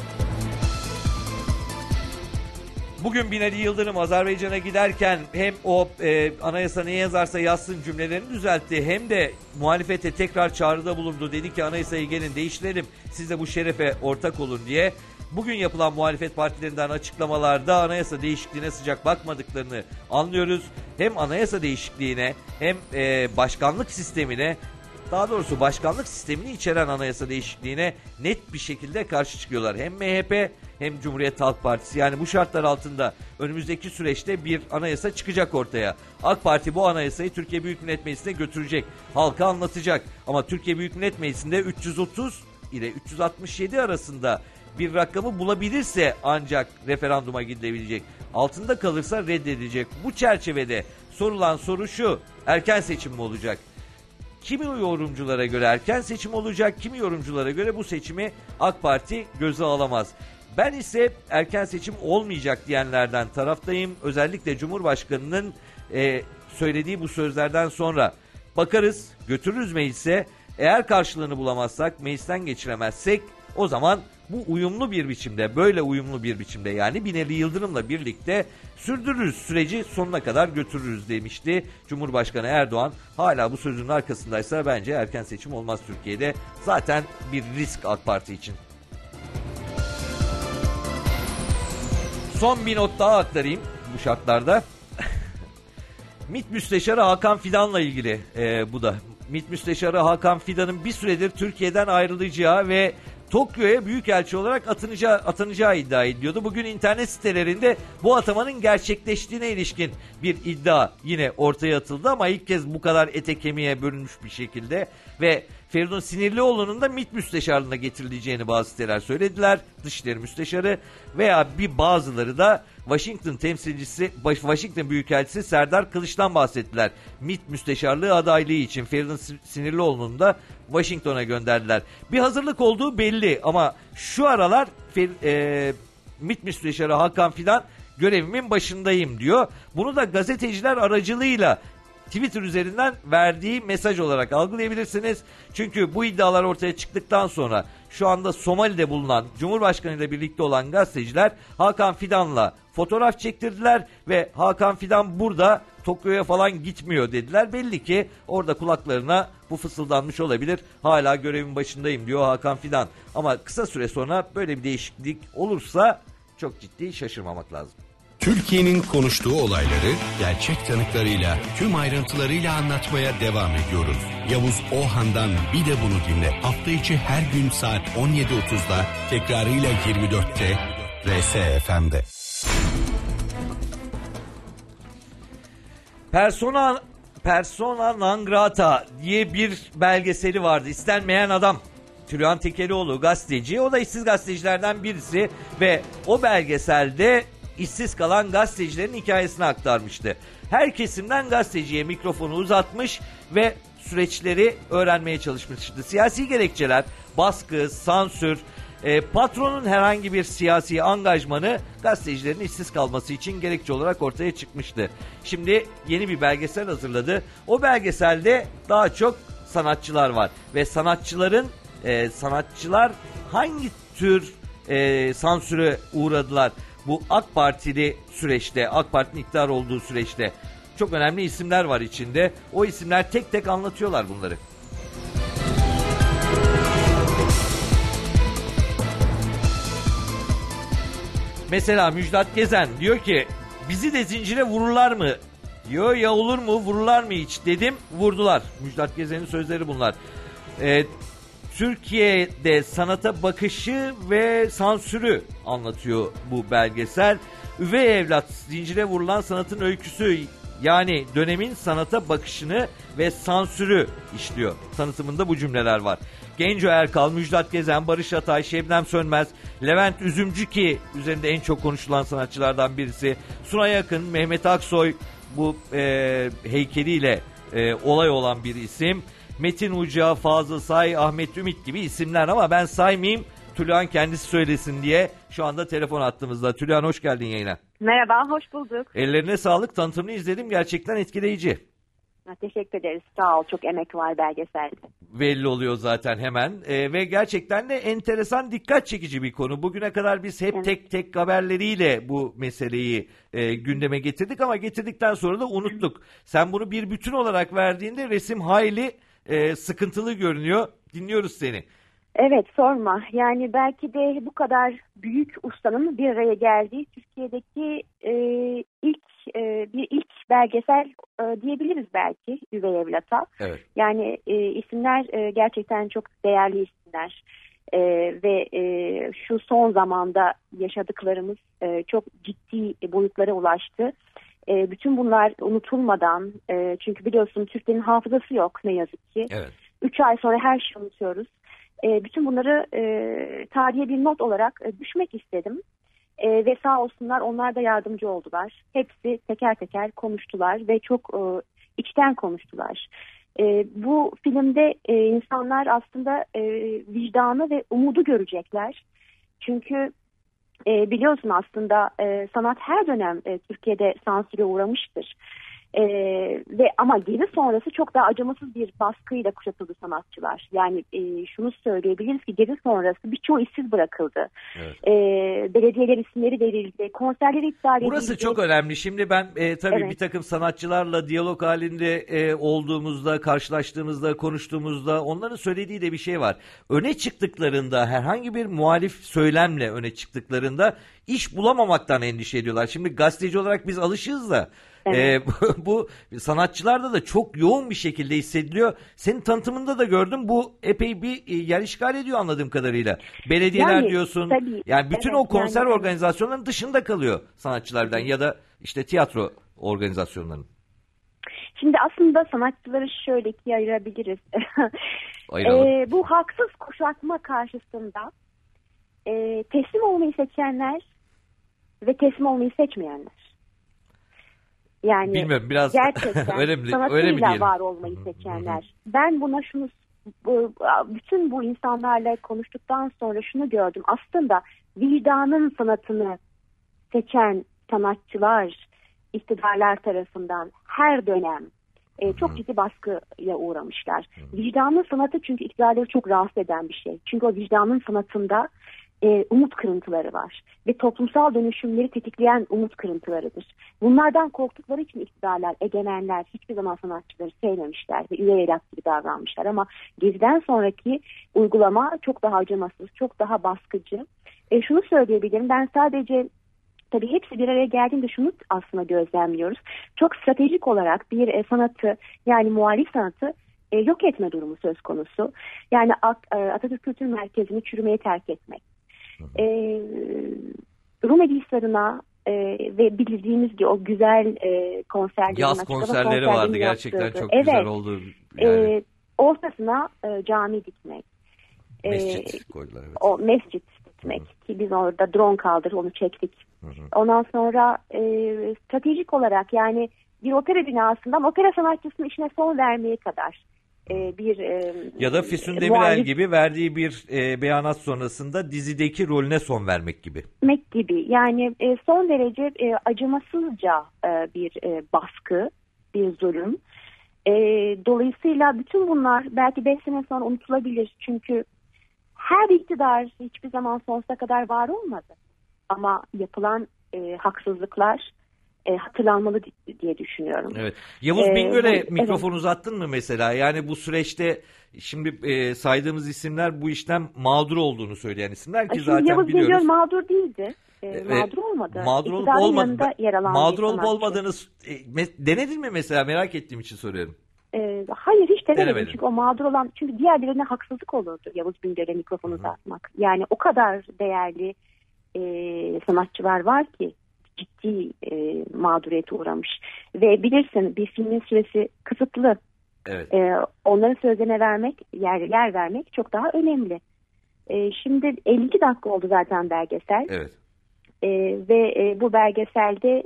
Bugün Binali Yıldırım Azerbaycan'a giderken hem o anayasa ne yazarsa yazsın cümlelerini düzeltti, hem de muhalefete tekrar çağrıda bulundu. Dedi ki anayasayı gelin değiştirelim, siz de bu şerefe ortak olun diye. Bugün yapılan muhalefet partilerinden açıklamalarda anayasa değişikliğine sıcak bakmadıklarını anlıyoruz. Hem anayasa değişikliğine hem başkanlık sistemine, daha doğrusu başkanlık sistemini içeren anayasa değişikliğine net bir şekilde karşı çıkıyorlar. Hem MHP hem Cumhuriyet Halk Partisi. Yani bu şartlar altında önümüzdeki süreçte bir anayasa çıkacak ortaya. AK Parti bu anayasayı Türkiye Büyük Millet Meclisi'ne götürecek. Halka anlatacak. Ama Türkiye Büyük Millet Meclisi'nde 330 ile 367 arasında bir rakamı bulabilirse ancak referanduma gidilebilecek. Altında kalırsa reddedilecek. Bu çerçevede sorulan soru şu: erken seçim mi olacak? Kimi yorumculara göre erken seçim olacak, kimi yorumculara göre bu seçimi AK Parti göze alamaz. Ben ise erken seçim olmayacak diyenlerden taraftayım. Özellikle Cumhurbaşkanı'nın söylediği bu sözlerden sonra bakarız, götürürüz meclise. Eğer karşılığını bulamazsak, meclisten geçiremezsek o zaman bu uyumlu bir biçimde, böyle uyumlu bir biçimde, yani Binali Yıldırım'la birlikte sürdürürüz, süreci sonuna kadar götürürüz demişti Cumhurbaşkanı Erdoğan. Hala bu sözün arkasındaysa bence erken seçim olmaz Türkiye'de. Zaten bir risk AK Parti için. Son bir not daha aktarayım bu şartlarda. MİT Müsteşarı Hakan Fidan'la ilgili bu da. MİT Müsteşarı Hakan Fidan'ın bir süredir Türkiye'den ayrılacağı ve Tokyo'ya büyükelçi olarak atanacağı iddia ediliyordu. Bugün internet sitelerinde bu atamanın gerçekleştiğine ilişkin bir iddia yine ortaya atıldı ama ilk kez bu kadar ete kemiğe bölünmüş bir şekilde ve Feridun Sinirlioğlu'nun da MİT Müsteşarlığına getirileceğini bazı siteler söylediler. Dışişleri Müsteşarı veya bir bazıları da Washington Büyükelçisi Serdar Kılıç'tan bahsettiler. MİT Müsteşarlığı adaylığı için Feridun Sinirlioğlu'nu da Washington'a gönderdiler. Bir hazırlık olduğu belli ama şu aralar MİT Müsteşarı Hakan Fidan görevimin başındayım diyor. Bunu da gazeteciler aracılığıyla Twitter üzerinden verdiği mesaj olarak algılayabilirsiniz. Çünkü bu iddialar ortaya çıktıktan sonra şu anda Somali'de bulunan Cumhurbaşkanı ile birlikte olan gazeteciler Hakan Fidan'la fotoğraf çektirdiler ve Hakan Fidan burada, Tokyo'ya falan gitmiyor dediler. Belli ki orada kulaklarına bu fısıldanmış olabilir. Hala görevin başındayım diyor Hakan Fidan. Ama kısa süre sonra böyle bir değişiklik olursa çok ciddi şaşırmamak lazım. Türkiye'nin konuştuğu olayları gerçek tanıklarıyla, tüm ayrıntılarıyla anlatmaya devam ediyoruz. Yavuz Ohan'dan bir de bunu dinle. Hafta içi her gün saat 17.30'da, tekrarıyla 24'te RSFM'de. Persona non grata diye bir belgeseli vardı. İstenmeyen adam. Tülyan Tekelioğlu gazeteci. O da işsiz gazetecilerden birisi ve o belgeselde işsiz kalan gazetecilerin hikayesini aktarmıştı. Her kesimden gazeteciye mikrofonu uzatmış ve süreçleri öğrenmeye çalışmıştı. Siyasi gerekçeler, baskı, sansür, patronun herhangi bir siyasi angajmanı gazetecilerin işsiz kalması için gerekçe olarak ortaya çıkmıştı. Şimdi yeni bir belgesel hazırladı. O belgeselde daha çok sanatçılar var ve sanatçılar hangi tür sansüre uğradılar bu AK Partili süreçte, AK Parti'nin iktidar olduğu süreçte. Çok önemli isimler var içinde. O isimler tek tek anlatıyorlar bunları. Mesela Müjdat Gezen diyor ki bizi de zincire vururlar mı? Diyor ya olur mu vururlar mı hiç dedim vurdular. Müjdat Gezen'in sözleri bunlar. Türkiye'de sanata bakışı ve sansürü anlatıyor bu belgesel. Üvey evlat zincire vurulan sanatın öyküsü yani dönemin sanata bakışını ve sansürü işliyor. Tanıtımında bu cümleler var. Genco Erkal, Müjdat Gezen, Barış Atay, Şebnem Sönmez, Levent Üzümcü ki üzerinde en çok konuşulan sanatçılardan birisi. Sunay Akın, Mehmet Aksoy bu heykeliyle olay olan bir isim. Metin Uca, Fazıl Say, Ahmet Ümit gibi isimler ama ben saymayayım. Tülyan kendisi söylesin diye şu anda telefon attığımızda. Tülyan hoş geldin yayına. Merhaba, hoş bulduk. Ellerine sağlık, tanıtımını izledim. Gerçekten etkileyici. Teşekkür ederiz. Sağ ol. Çok emek var belgeselde. Belli oluyor zaten hemen. Ve gerçekten de enteresan, dikkat çekici bir konu. Bugüne kadar biz hep tek tek haberleriyle bu meseleyi gündeme getirdik ama getirdikten sonra da unuttuk. Sen bunu bir bütün olarak verdiğinde resim hayli sıkıntılı görünüyor. Dinliyoruz seni. Evet, sorma. Yani belki de bu kadar büyük ustanın bir araya geldiği Türkiye'deki ilk belgesel diyebiliriz belki Üvey Evlat'a. Evet. Yani isimler gerçekten çok değerli isimler. Ve şu son zamanda yaşadıklarımız çok ciddi boyutlara ulaştı. Bütün bunlar unutulmadan çünkü biliyorsun Türklerin hafızası yok ne yazık ki. Evet. 3 ay sonra her şeyi unutuyoruz. Bütün bunları tarihe bir not olarak düşmek istedim. Ve sağ olsunlar onlar da yardımcı oldular. Hepsi teker teker konuştular ve çok içten konuştular. Bu filmde insanlar aslında vicdanı ve umudu görecekler. Çünkü biliyorsun aslında sanat her dönem Türkiye'de sansüre uğramıştır. Ve ama geri sonrası çok daha acımasız bir baskıyla kuşatıldı sanatçılar. Yani şunu söyleyebiliriz ki geri sonrası birçoğu işsiz bırakıldı. Evet. Belediyeler isimleri verildi, konserleri iptal edildi. Burası çok önemli. Şimdi ben tabii bir takım sanatçılarla diyalog halinde olduğumuzda, karşılaştığımızda, konuştuğumuzda onların söylediği de bir şey var. Öne çıktıklarında, herhangi bir muhalif söylemle öne çıktıklarında iş bulamamaktan endişe ediyorlar. Şimdi gazeteci olarak biz alışığız da. Evet. Bu sanatçılarda da çok yoğun bir şekilde hissediliyor. Senin tanıtımında da gördüm. Bu epey bir yer işgal ediyor anladığım kadarıyla. Belediyeler yani, diyorsun. Tabii, yani bütün o konser organizasyonlarının dışında kalıyor sanatçılardan ya da işte tiyatro organizasyonlarının. Şimdi aslında sanatçıları şöyle ikiye ayırabiliriz. Bu haksız kuşatma karşısında teslim olmayı seçenler ve teslim olmayı seçmeyenler. Yani bilmiyorum, biraz gerçekten öyle mi sanatıyla var olmayı seçenler. Ben buna bütün bu insanlarla konuştuktan sonra şunu gördüm. Aslında vicdanın sanatını seçen sanatçılar iktidarlar tarafından her dönem çok ciddi baskıya uğramışlar. Vicdanın sanatı çünkü iktidarları çok rahatsız eden bir şey. Çünkü o vicdanın sanatında umut kırıntıları var. Ve toplumsal dönüşümleri tetikleyen umut kırıntılarıdır. Bunlardan korktukları için iktidarlar, egemenler hiçbir zaman sanatçıları sevmemişler ve üvey evlat gibi davranmışlar. Ama Gezi'den sonraki uygulama çok daha acımasız, çok daha baskıcı. Şunu söyleyebilirim, ben sadece tabii hepsi bir araya geldiğinde şunu aslında gözlemliyoruz. Çok stratejik olarak bir sanatı, yani muhalif sanatı yok etme durumu söz konusu. Yani Atatürk Kültür Merkezi'ni çürümeye terk etmek. Rumeli Hisarı'na ve bildiğimiz gibi o güzel konserleri, yaz konserleri vardı gerçekten çok güzel oldu. Yani. Ortasına cami dikmek. Mescit koydular. Evet. O mescit gitmek ki biz orada drone kaldırıp onu çektik. Ondan sonra stratejik olarak yani bir opera binasından opera sanatçısının işine son vermeye kadar bir ya da Füsun Demirel gibi verdiği bir beyanat sonrasında dizideki rolüne son vermek gibi. Yani son derece acımasızca bir baskı, bir zulüm. Dolayısıyla bütün bunlar belki 5 sene sonra unutulabilir. Çünkü her iktidar hiçbir zaman sonsuza kadar var olmadı. Ama yapılan haksızlıklar hatırlanmalı diye düşünüyorum. Evet. Yavuz Bingöl'e mikrofon uzattın mı mesela? Yani bu süreçte şimdi saydığımız isimler bu işten mağdur olduğunu söyleyen isimler ki zaten Yavuz biliyoruz. Yavuz Bingöl mağdur değildi. Mağdur olmadı. Mağdur olup olmadığını denedin mi mesela? Merak ettiğim için soruyorum. Hayır hiç denemedim. Çünkü o mağdur olan, çünkü diğerlerine haksızlık olurdu Yavuz Bingöl'e mikrofonu uzatmak. Yani o kadar değerli sanatçılar var ki ciddi mağduriyete uğramış. Ve bilirsin bir filmin süresi kısıtlı. Evet. Onların sözlerine yer vermek çok daha önemli. Şimdi 52 dakika oldu zaten belgesel. Evet. Ve bu belgeselde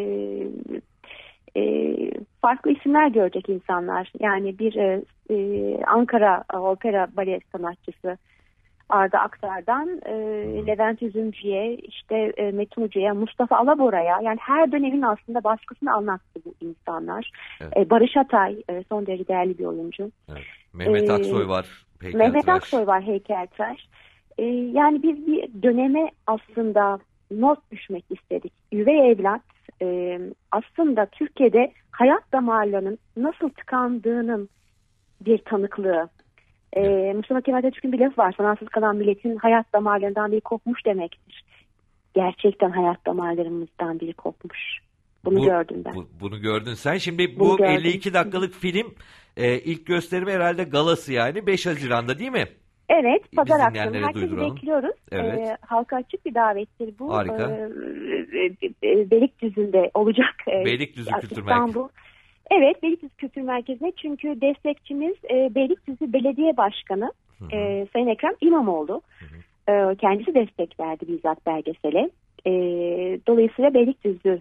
farklı isimler görecek insanlar. Yani bir Ankara opera bale sanatçısı Arda Aktar'dan Levent Üzümcü'ye, işte Metin Ucu'ya, Mustafa Alabora'ya, yani her dönemin aslında baskısını anlattı bu insanlar. Evet. Barış Atay son derece değerli bir oyuncu. Evet. Mehmet Aksoy var. Mehmet Aksoy var, heykeltıraş. Yani biz bir döneme aslında not düşmek istedik. Üvey evlat aslında Türkiye'de hayat damarlarının nasıl tıkandığının bir tanıklığı. Mustafa Kemal Atatürk'ün bir lafı var. Sanatsız kalan milletin hayat damarlarından biri kopmuş demektir. Gerçekten hayat damarlarımızdan biri kopmuş. Bunu gördüm ben. Bunu gördün sen. Şimdi bu 52 dakikalık film ilk gösterimi herhalde galası yani 5 Haziran'da değil mi? Evet. Pazar akşamı. Herkesi bekliyoruz. Evet. Halka açık bir davettir bu. Harika. Beylikdüzü'nde olacak. Beylikdüzü Kültür İstanbul. Merkezi. Evet, Beylikdüzü Kültür Merkezi'ne, çünkü destekçimiz Beylikdüzü Belediye Başkanı Sayın Ekrem İmamoğlu. Kendisi destek verdi bizzat belgesele. Dolayısıyla Beylikdüzü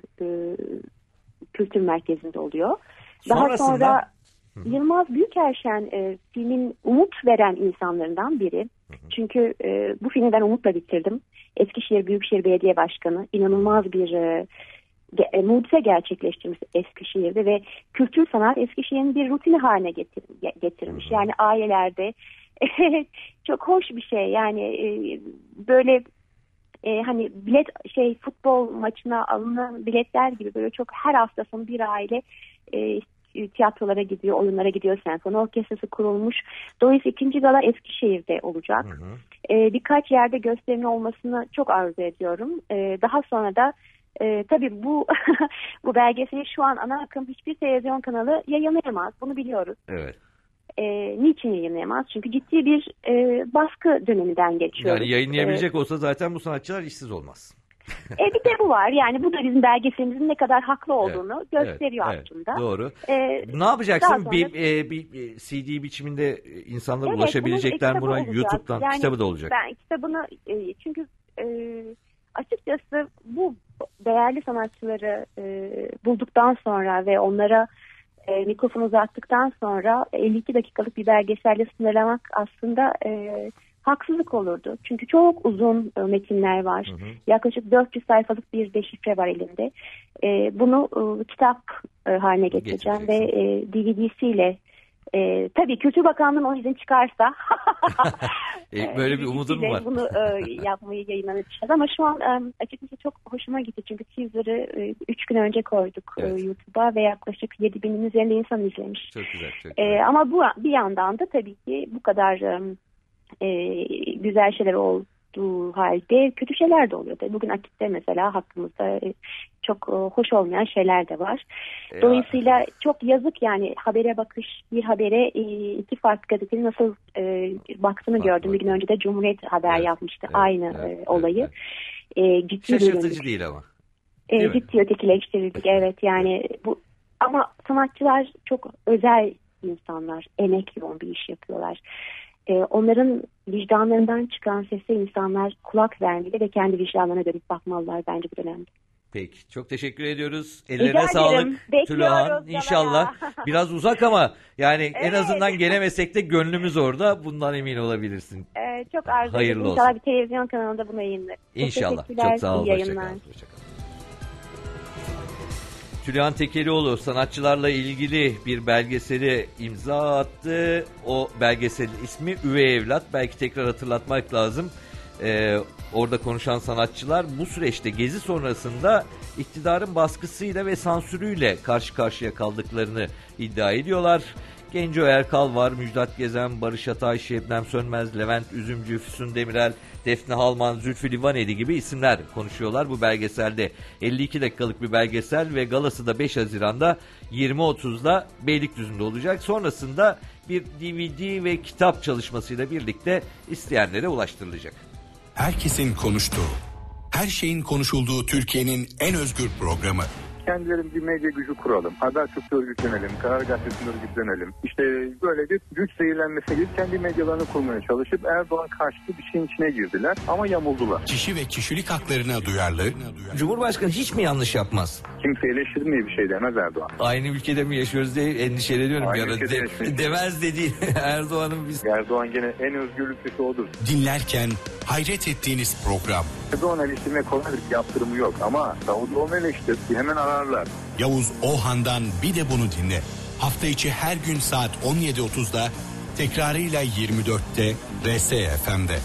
Kültür Merkezi'nde oluyor. Daha sonra Yılmaz Büyükerşen filmin umut veren insanlarından biri. Çünkü bu filmi ben umutla bitirdim. Eskişehir Büyükşehir Belediye Başkanı inanılmaz bir mucize gerçekleştirmiş Eskişehir'de ve kültür sanat Eskişehir'in bir rutini haline getirmiş. Yani ailelerde çok hoş bir şey. Yani böyle hani bilet futbol maçına alınan biletler gibi böyle çok her hafta sonu bir aile tiyatrolara gidiyor, oyunlara gidiyor, senfoni orkestrası kurulmuş. Dolayısıyla ikinci gala Eskişehir'de olacak. Birkaç yerde gösterinin olmasını çok arzu ediyorum. Daha sonra da tabii bu bu belgeseli şu an ana akım hiçbir televizyon kanalı yayınlayamaz. Bunu biliyoruz. Evet. Niçin yayınlayamaz? Çünkü ciddi bir baskı döneminden geçiyoruz. Yani yayınlayabilecek olsa zaten bu sanatçılar işsiz olmaz. Bir de bu var. Yani bu da bizim belgeselimizin ne kadar haklı olduğunu gösteriyor aslında. Evet, doğru. Ne yapacaksın? Sonra... Bir CD biçiminde insanlar ulaşabilecekler buna olacak. YouTube'dan. Yani kitabı da olacak. Ben kitabını çünkü açıkçası bu değerli sanatçıları bulduktan sonra ve onlara mikrofonu uzattıktan sonra 52 dakikalık bir belgeselle sınırlamak aslında haksızlık olurdu. Çünkü çok uzun metinler var. Yaklaşık 400 sayfalık bir deşifre var elimde. Bunu kitap haline getireceğim ve DVD'siyle tabii Kültür Bakanlığı'nın o izin çıkarsa böyle bir umudum var. Bunu yapmayı yayınlanacağız ama şu an açıkçası çok hoşuma gitti. Çünkü teaser'ı 3 gün önce koyduk YouTube'a ve yaklaşık 7.000'in üzerinde insan izlemiş. Çok güzel, çok güzel. Ama bu bir yandan da tabii ki bu kadar güzel şeyler olduğu halde kötü şeyler de oluyor. Bugün Akit'te mesela hakkımızda çok hoş olmayan şeyler de var. Dolayısıyla çok yazık yani habere bakış, bir habere iki farklı gazetenin nasıl baktığını gördüm. Bir gün önce de Cumhuriyet haber yapmıştı aynı olayı. Ciddi şaşırtıcı değil ama. Ciddi ötekileştirildik evet yani bu, ama sanatçılar çok özel insanlar, emek yoğun bir iş yapıyorlar. onların vicdanlarından çıkan sese insanlar kulak vermeli ve kendi vicdanlarına dönüp bakmalılar bence bu dönemde. Peki. Çok teşekkür ediyoruz. Ellerine sağlık Tülühan. İnşallah. Biraz uzak ama yani en azından gelemesek de gönlümüz orada. Bundan emin olabilirsin. Çok arzu ederim. İnşallah bir televizyon kanalında bunu yayınlar. İnşallah. Çok sağ ol. Hoşçakal. Tülühan Tekelioğlu sanatçılarla ilgili bir belgeseli imza attı. O belgeselin ismi Üvey Evlat. Belki tekrar hatırlatmak lazım. Orada konuşan sanatçılar bu süreçte Gezi sonrasında iktidarın baskısıyla ve sansürüyle karşı karşıya kaldıklarını iddia ediyorlar. Genco Erkal var, Müjdat Gezen, Barış Atay, Şebnem Sönmez, Levent Üzümcü, Füsun Demirel, Defne Halman, Zülfü Livaneli gibi isimler konuşuyorlar bu belgeselde. 52 dakikalık bir belgesel ve galası da 5 Haziran'da 20.30'da Beylikdüzü'nde olacak. Sonrasında bir DVD ve kitap çalışmasıyla birlikte isteyenlere ulaştırılacak. Herkesin konuştuğu, her şeyin konuşulduğu Türkiye'nin en özgür programı. Kendileri bir medya gücü kuralım. Habertürk'te örgütlenelim. Karar Gazetesi'nde örgütlenelim. İşte böyle bir güç zehirlenmesi gibi kendi medyalarını kurmaya çalışıp Erdoğan karşıtı bir şeyin içine girdiler ama yamuldular. Kişi ve kişilik haklarına duyarlı. Cumhurbaşkanı hiç mi yanlış yapmaz? Kimse eleştirmeye bir şey demez Erdoğan. Aynı ülkede mi yaşıyoruz diye endişeleniyorum bir ara. Demez dediği Erdoğan'ın biz. Erdoğan gene en özgürlüklüsü odur. Dinlerken hayret ettiğiniz program. Erdoğan eleştirme kolay bir yaptırımı yok ama Davutoğlu'nu eleştir hemen ararlar. Yavuz Ohan'dan bir de bunu dinle. Hafta içi her gün saat 17.30'da, tekrarıyla 24'te RSFM'de.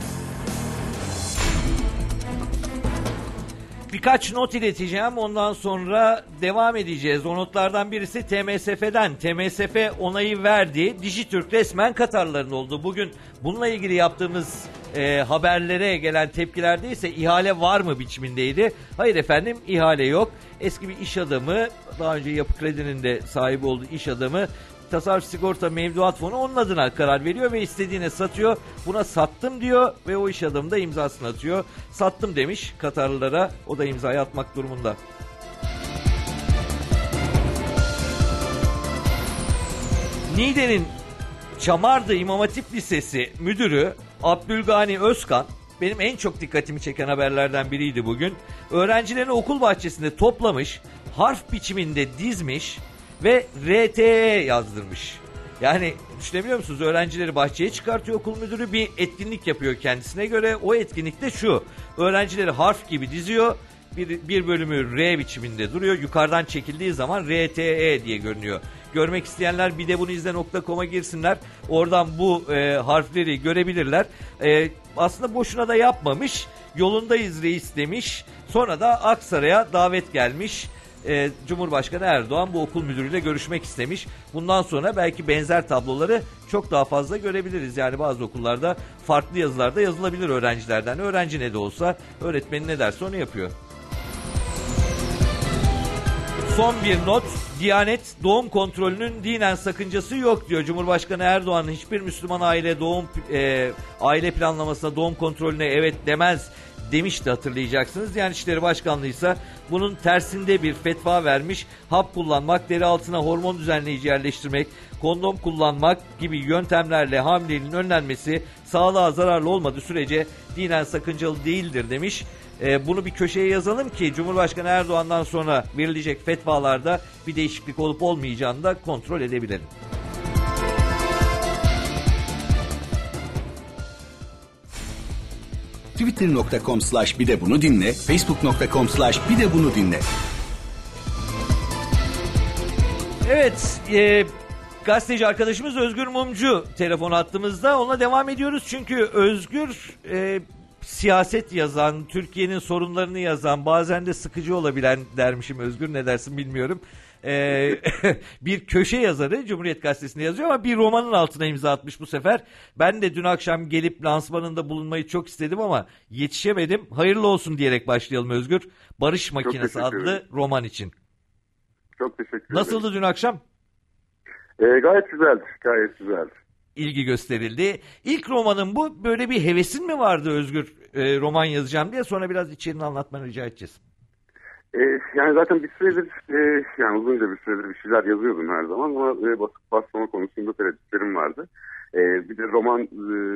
Birkaç not ileteceğim. Ondan sonra devam edeceğiz. O notlardan birisi TMSF'den. TMSF onayı verdi. Dijitürk resmen Katarlıların oldu. Bugün bununla ilgili yaptığımız haberlere gelen tepkilerde ise ihale var mı biçimindeydi. Hayır efendim, ihale yok. Eski bir iş adamı, daha önce Yapı Kredi'nin de sahibi olduğu iş adamı, Tasarruf Sigorta Mevduat Fonu onun adına karar veriyor ve istediğine satıyor. Buna sattım diyor ve o iş adamı da imzasını atıyor. Sattım demiş Katarlılara, o da imzayı atmak durumunda. Niğde'nin Çamardı İmam Hatip Lisesi müdürü Abdülgani Özkan, benim en çok dikkatimi çeken haberlerden biriydi bugün. Öğrencilerini okul bahçesinde toplamış, harf biçiminde dizmiş ve RTE yazdırmış. Yani düşünebiliyor musunuz? Öğrencileri bahçeye çıkartıyor okul müdürü, bir etkinlik yapıyor kendisine göre. O etkinlikte şu: öğrencileri harf gibi diziyor. Bir bölümü R biçiminde duruyor. Yukarıdan çekildiği zaman RTE diye görünüyor. Görmek isteyenler bir de bunu izle.com'a girsinler. Oradan bu harfleri görebilirler. Aslında boşuna da yapmamış. Yolundayız reis demiş. Sonra da Aksaray'a davet gelmiş. Cumhurbaşkanı Erdoğan bu okul müdürüyle görüşmek istemiş. Bundan sonra belki benzer tabloları çok daha fazla görebiliriz. Yani bazı okullarda farklı yazılarda yazılabilir öğrencilerden. Öğrenci ne de olsa öğretmeni ne derse onu yapıyor. Son bir not: Diyanet doğum kontrolünün dinen sakıncası yok diyor. Cumhurbaşkanı Erdoğan hiçbir Müslüman aile aile planlamasına, doğum kontrolüne evet demez demişti, hatırlayacaksınız. Diyanet İşleri Başkanlığı ise bunun tersinde bir fetva vermiş. Hap kullanmak, deri altına hormon düzenleyici yerleştirmek, kondom kullanmak gibi yöntemlerle hamileliğin önlenmesi sağlığa zararlı olmadığı sürece dinen sakıncalı değildir demiş. Bunu bir köşeye yazalım ki Cumhurbaşkanı Erdoğan'dan sonra verilecek fetvalarda bir değişiklik olup olmayacağını da kontrol edebilelim. Twitter.com/bir de bunu dinle, Facebook.com/bir de bunu dinle. Evet, gazeteci arkadaşımız Özgür Mumcu telefon hattımızda. Onunla devam ediyoruz çünkü Özgür siyaset yazan, Türkiye'nin sorunlarını yazan, bazen de sıkıcı olabilen dermişim Özgür, ne dersin bilmiyorum. Bir köşe yazarı, Cumhuriyet Gazetesi'nde yazıyor ama bir romanın altına imza atmış bu sefer. Ben de dün akşam gelip lansmanında bulunmayı çok istedim ama yetişemedim. Hayırlı olsun diyerek başlayalım Özgür. Barış Makinesi adlı roman için. Çok teşekkür ederim. Nasıldı dün akşam? Gayet güzeldi, gayet güzeldi. İlgi gösterildi. İlk romanın bu, böyle bir hevesin mi vardı Özgür, roman yazacağım diye? Sonra biraz içeriğini anlatmanı rica edeceğiz. Yani zaten bir süredir, yani uzunca bir süredir bir şeyler yazıyordum her zaman ama basıp basmama konusunda tereddütlerim vardı. Bir de roman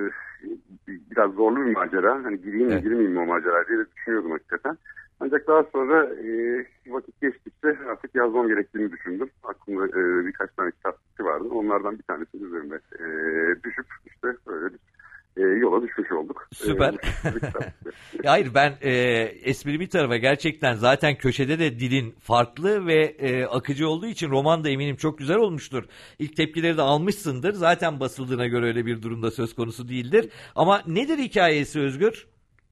biraz zorlu bir macera. Hani gireyim mi girmeyeyim mi o macera diye de düşünüyordum hakikaten. Ancak daha sonra vakit geçtikçe artık yazmam gerektiğini düşündüm. Aklımda birkaç tane kitapçı vardı. Onlardan bir tanesinin üzerine düşüp işte böyle yola düşmüş olduk. Süper. Hayır ben espri bir tarafa gerçekten zaten köşede de dilin farklı ve akıcı olduğu için roman da eminim çok güzel olmuştur. İlk tepkileri de almışsındır. Zaten basıldığına göre öyle bir durumda söz konusu değildir. Ama nedir hikayesi Özgür?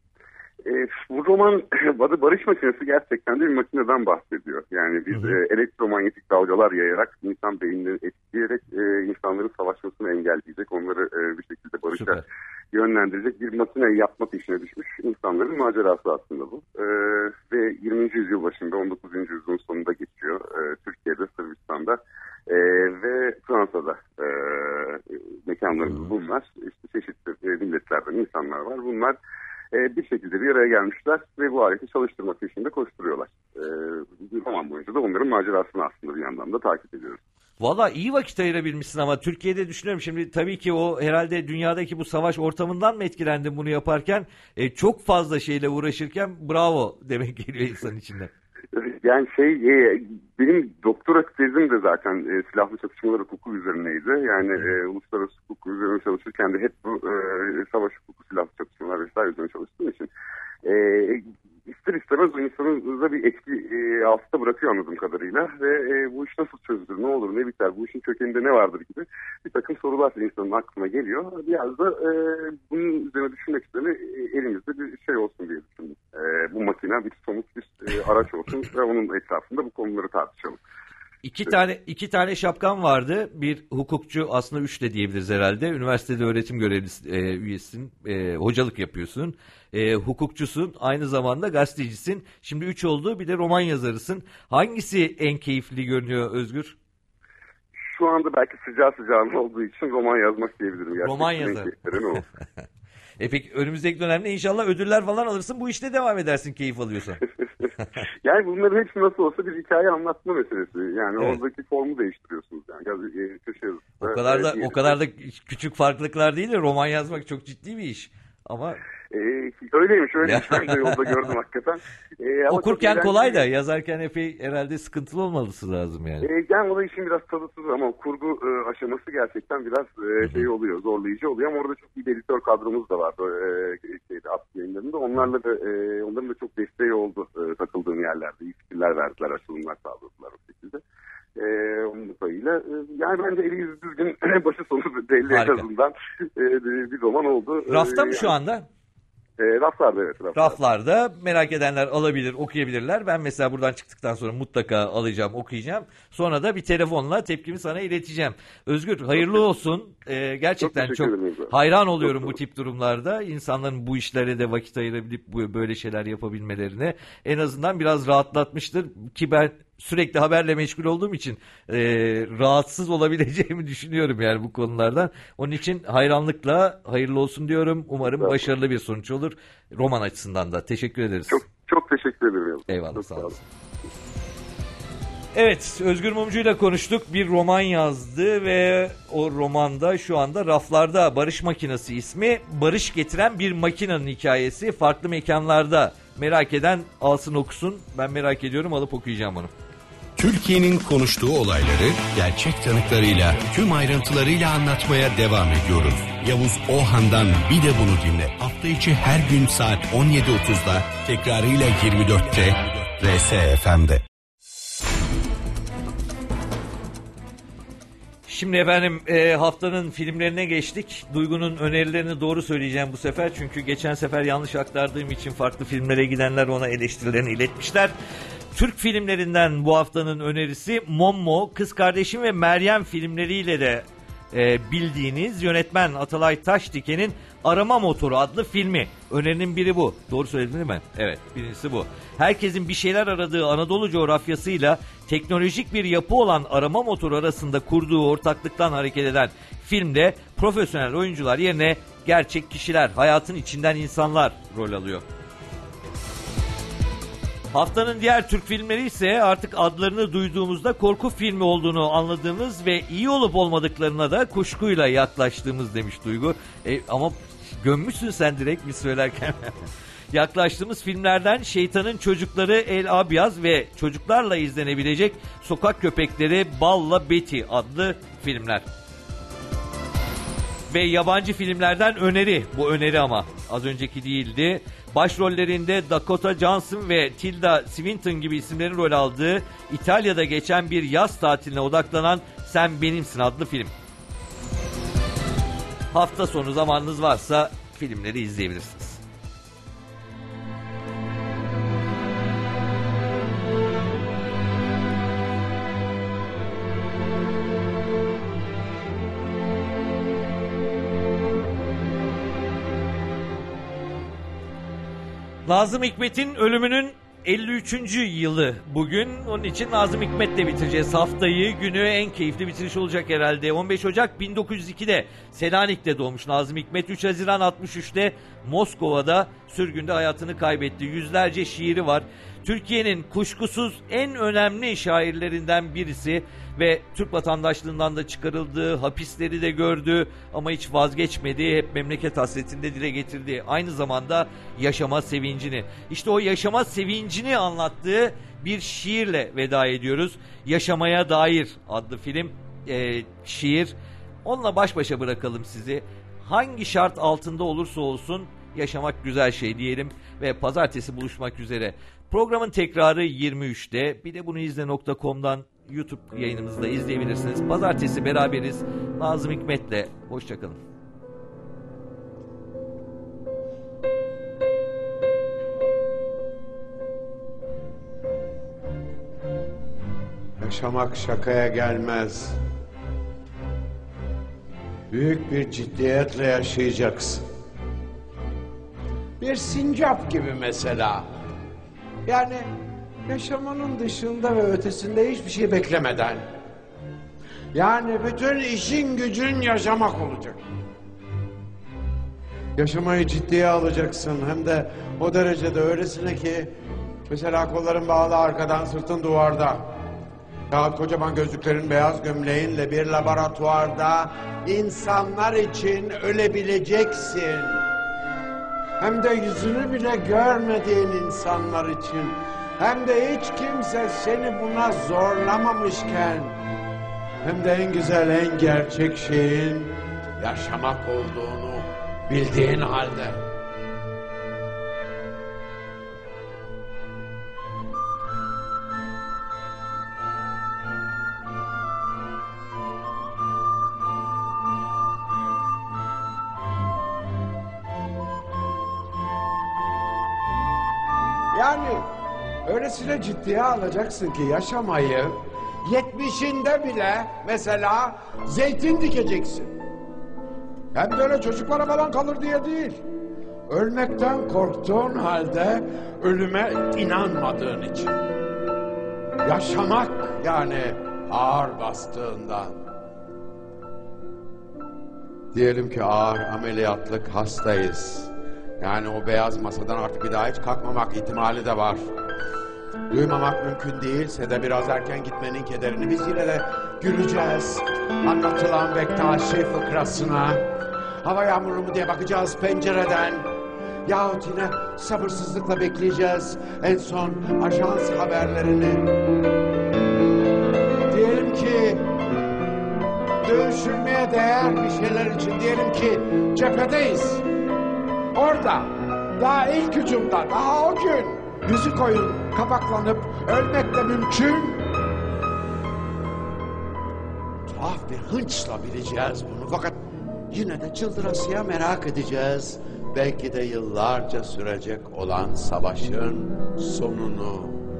Bu roman barış makinesi gerçekten de bir makineden bahsediyor. Yani biz elektromanyetik dalgalar yayarak insan beynini etkileyerek insanların savaşmasını engelleyecek, onları bir şekilde barışa yönlendirecek bir makine yapma peşine düşmüş insanların macerası aslında bu. Ve 20. yüzyıl başında 19. yüzyılın sonunda geçiyor. Türkiye'de, Sırbistan'da ve Fransa'da mekanlarımız bunlar. İşte çeşitli milletlerden insanlar var. Bunlar bir şekilde bir araya gelmişler ve bu aleti çalıştırmak peşinde koşturuyorlar. Roman boyunca da onların macerasını aslında bir yandan da takip ediyoruz. Valla iyi vakit ayırabilmişsin ama Türkiye'de düşünüyorum şimdi tabii ki o herhalde dünyadaki bu savaş ortamından mı etkilendin bunu yaparken? Çok fazla şeyle uğraşırken bravo demek geliyor insan içinde. Yani benim doktora tezim de zaten silahlı çatışmalar hukuku üzerineydi. Yani uluslararası hukuk üzerine çalışırken de hep bu savaş hukuku, silahlı çatışmalar vesaire üzerine çalıştığım için ister istemez o insanın bir etki altta bırakıyor anladığım kadarıyla ve bu iş nasıl çözülür, ne olur, ne biter, bu işin kökeninde ne vardır gibi bir takım sorular insanın aklına geliyor. Biraz da bunun üzerine düşünmek üzere elimizde bir şey olsun diye düşündüm. Bu makine bir somut bir araç olsun ve onun etrafında bu konuları tartışalım. İki tane şapkan vardı. Bir hukukçu, aslında 3 de diyebiliriz herhalde. Üniversitede öğretim görevlisi üyesin. Hocalık yapıyorsun. Hukukçusun. Aynı zamanda gazetecisin. Şimdi 3 oldu. Bir de roman yazarısın. Hangisi en keyifli görünüyor Özgür? Şu anda belki sıcağına olduğu için roman yazmak diyebilirim. Gerçekten roman yazar. Peki önümüzdeki dönemde inşallah ödüller falan alırsın. Bu işte devam edersin keyif alıyorsan. Yani bunların hepsi nasıl olsa bir hikaye anlatma meselesi. Yani oradaki formu değiştiriyorsunuz. Yani köşe yazısı. O kadar da küçük farklılıklar değil de roman yazmak çok ciddi bir iş. Ama öyleymiş. Ben de yolda gördüm hakikaten. Okurken kolay da yazarken epey herhalde sıkıntılı olması lazım yani. Yani o da işin biraz tadıtsız ama kurgu aşaması gerçekten biraz oluyor, zorlayıcı oluyor ama orada çok iyi bir editör kadromuz da vardı At yayınlarında. Onların da çok desteği oldu takıldığım yerlerde. İyi fikirler verdiler, açılımlar sağladılar o şekilde. Onun payıyla yani bence eli yüzü düzgün başı sonu belli en azından bir roman oldu. Rafta mı şu anda? Raflarda evet. Raflarda merak edenler alabilir, okuyabilirler. Ben mesela buradan çıktıktan sonra mutlaka alacağım, okuyacağım. Sonra da bir telefonla tepkimi sana ileteceğim. Özgür hayırlı olsun. Gerçekten çok hayran oluyorum bu tip durumlarda. İnsanların bu işlere de vakit ayırabilip böyle şeyler yapabilmelerine en azından biraz rahatlatmıştır. Ki ben sürekli haberle meşgul olduğum için rahatsız olabileceğimi düşünüyorum yani bu konulardan. Onun için hayranlıkla hayırlı olsun diyorum. Umarım başarılı bir sonuç olur. Roman açısından da. Teşekkür ederiz. Çok teşekkür ederim. Eyvallah, sağ olasın. Evet, Özgür Mumcu'yla konuştuk. Bir roman yazdı ve o romanda şu anda raflarda. Barış Makinesi ismi. Barış getiren bir makinenin hikayesi. Farklı mekanlarda. Merak eden alsın okusun. Ben merak ediyorum, alıp okuyacağım onu. Türkiye'nin konuştuğu olayları gerçek tanıklarıyla tüm ayrıntılarıyla anlatmaya devam ediyoruz. Yavuz Ohan'dan bir de bunu dinle. Hafta içi her gün saat 17.30'da, tekrarıyla 24'te RSFM'de. Şimdi efendim haftanın filmlerine geçtik. Duygu'nun önerilerini doğru söyleyeceğim bu sefer. Çünkü geçen sefer yanlış aktardığım için farklı filmlere gidenler ona eleştirilerini iletmişler. Türk filmlerinden bu haftanın önerisi Mommo, Kız Kardeşim ve Meryem filmleriyle de bildiğiniz yönetmen Atalay Taşdiken'in Arama Motoru adlı filmi. Önerinin biri bu. Doğru söyledim değil mi? Evet, birincisi bu. Herkesin bir şeyler aradığı Anadolu coğrafyasıyla teknolojik bir yapı olan arama motoru arasında kurduğu ortaklıktan hareket eden filmde profesyonel oyuncular yerine gerçek kişiler, hayatın içinden insanlar rol alıyor. Haftanın diğer Türk filmleri ise artık adlarını duyduğumuzda korku filmi olduğunu anladığımız ve iyi olup olmadıklarına da kuşkuyla yaklaştığımız demiş Duygu. Ama gömmüşsün sen direkt bir söylerken. Yaklaştığımız filmlerden Şeytanın Çocukları El Abyaz ve çocuklarla izlenebilecek Sokak Köpekleri Balla Betty adlı filmler. Ve yabancı filmlerden öneri, bu öneri ama az önceki değildi. Başrollerinde Dakota Johnson ve Tilda Swinton gibi isimlerin rol aldığı İtalya'da geçen bir yaz tatiline odaklanan Sen Benimsin adlı film. Hafta sonu zamanınız varsa filmleri izleyebilirsiniz. Nazım Hikmet'in ölümünün 53. yılı bugün. Onun için Nazım Hikmet'le bitireceğiz haftayı. Günü en keyifli bitiriş olacak herhalde. 15 Ocak 1902'de Selanik'te doğmuş Nazım Hikmet. 3 Haziran 63'te Moskova'da sürgünde hayatını kaybetti. Yüzlerce şiiri var. Türkiye'nin kuşkusuz en önemli şairlerinden birisi ve Türk vatandaşlığından da çıkarıldı, hapisleri de gördü ama hiç vazgeçmedi, hep memleket hasretinde dile getirdi. Aynı zamanda yaşama sevincini. İşte o yaşama sevincini anlattığı bir şiirle veda ediyoruz. Yaşamaya Dair adlı film, şiir. Onunla baş başa bırakalım sizi. Hangi şart altında olursa olsun yaşamak güzel şey diyelim ve pazartesi buluşmak üzere. Programın tekrarı 23'te. Bir de bunu izle.com'dan YouTube yayınımızda izleyebilirsiniz. Pazartesi beraberiz. Nazım Hikmet'le. Hoşçakalın. Yaşamak şakaya gelmez. Büyük bir ciddiyetle yaşayacaksın. Bir sincap gibi mesela. Yani yaşamanın dışında ve ötesinde hiçbir şey beklemeden. Yani bütün işin gücün yaşamak olacak. Yaşamayı ciddiye alacaksın. Hem de o derecede öylesine ki mesela kolların bağlı arkadan, sırtın duvarda. Yahut kocaman gözlüklerin, beyaz gömleğinle bir laboratuvarda insanlar için ölebileceksin. Hem de yüzünü bile görmediğin insanlar için. Hem de hiç kimse seni buna zorlamamışken. Hem de en güzel, en gerçek şeyin yaşamak olduğunu bildiğin halde. Yani öylesine ciddiye alacaksın ki yaşamayı 70'inde bile mesela zeytin dikeceksin. Hem de öyle çocuklara falan kalır diye değil. Ölmekten korktuğun halde ölüme inanmadığın için. Yaşamak yani ağır bastığından. Diyelim ki ağır ameliyatlık hastayız. Yani o beyaz masadan artık bir daha hiç kalkmamak ihtimali de var. Duymamak mümkün değilse de biraz erken gitmenin kederini biz yine de güleceğiz. Anlatılan Bektaşi fıkrasına. Hava yağmurlu mu diye bakacağız pencereden. Yahut yine sabırsızlıkla bekleyeceğiz en son ajans haberlerini. Diyelim ki dövüşülmeye değer bir şeyler için diyelim ki cephedeyiz. Orada, daha ilk hücumda, daha o gün yüzü koyun, kapaklanıp ölmek de mümkün. Tuhaf bir hınçla bileceğiz bunu fakat yine de çıldırasıya merak edeceğiz. Belki de yıllarca sürecek olan savaşın sonunu.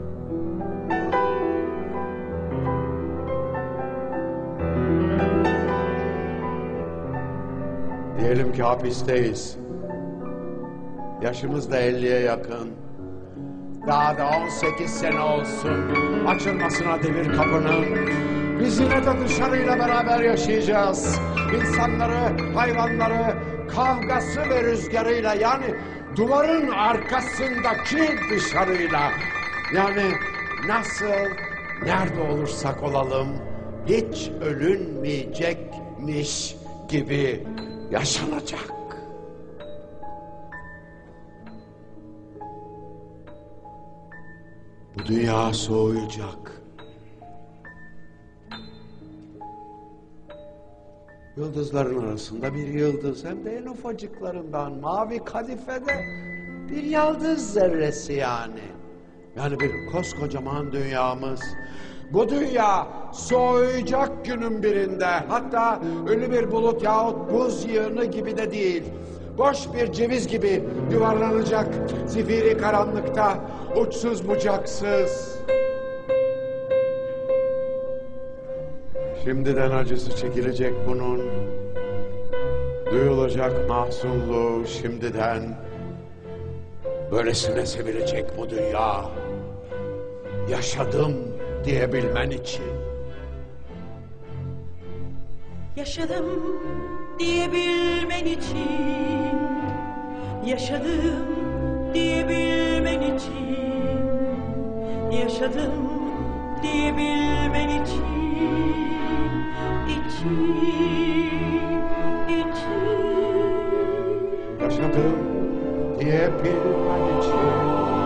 Diyelim ki hapisteyiz. Yaşımız da 50'ye yakın. Daha da 18 sene olsun. Açılmasına devir kapının. Biz yine de dışarıyla beraber yaşayacağız. İnsanları, hayvanları, kavgası ve rüzgarıyla yani duvarın arkasındaki dışarıyla Yani nasıl, nerede olursak olalım hiç ölünmeyecekmiş gibi yaşanacak. Bu dünya soğuyacak. Yıldızların arasında bir yıldız, hem de en ufacıklarından, mavi kadifede bir yıldız zerresi yani. Yani bir koskocaman dünyamız. Bu dünya soğuyacak günün birinde. Hatta ölü bir bulut yahut buz yığını gibi de değil. Boş bir ceviz gibi yuvarlanacak zifiri karanlıkta, uçsuz bucaksız. Şimdiden acısı çekilecek bunun. Duyulacak mahzunluğu şimdiden. Böylesine sevilecek bu dünya. Yaşadım diyebilmen için. Yaşadım diyebilmen için. Yaşadım diyebilmen için. Yaşadım diyebilmen için. Yaşadım diyebilmen için.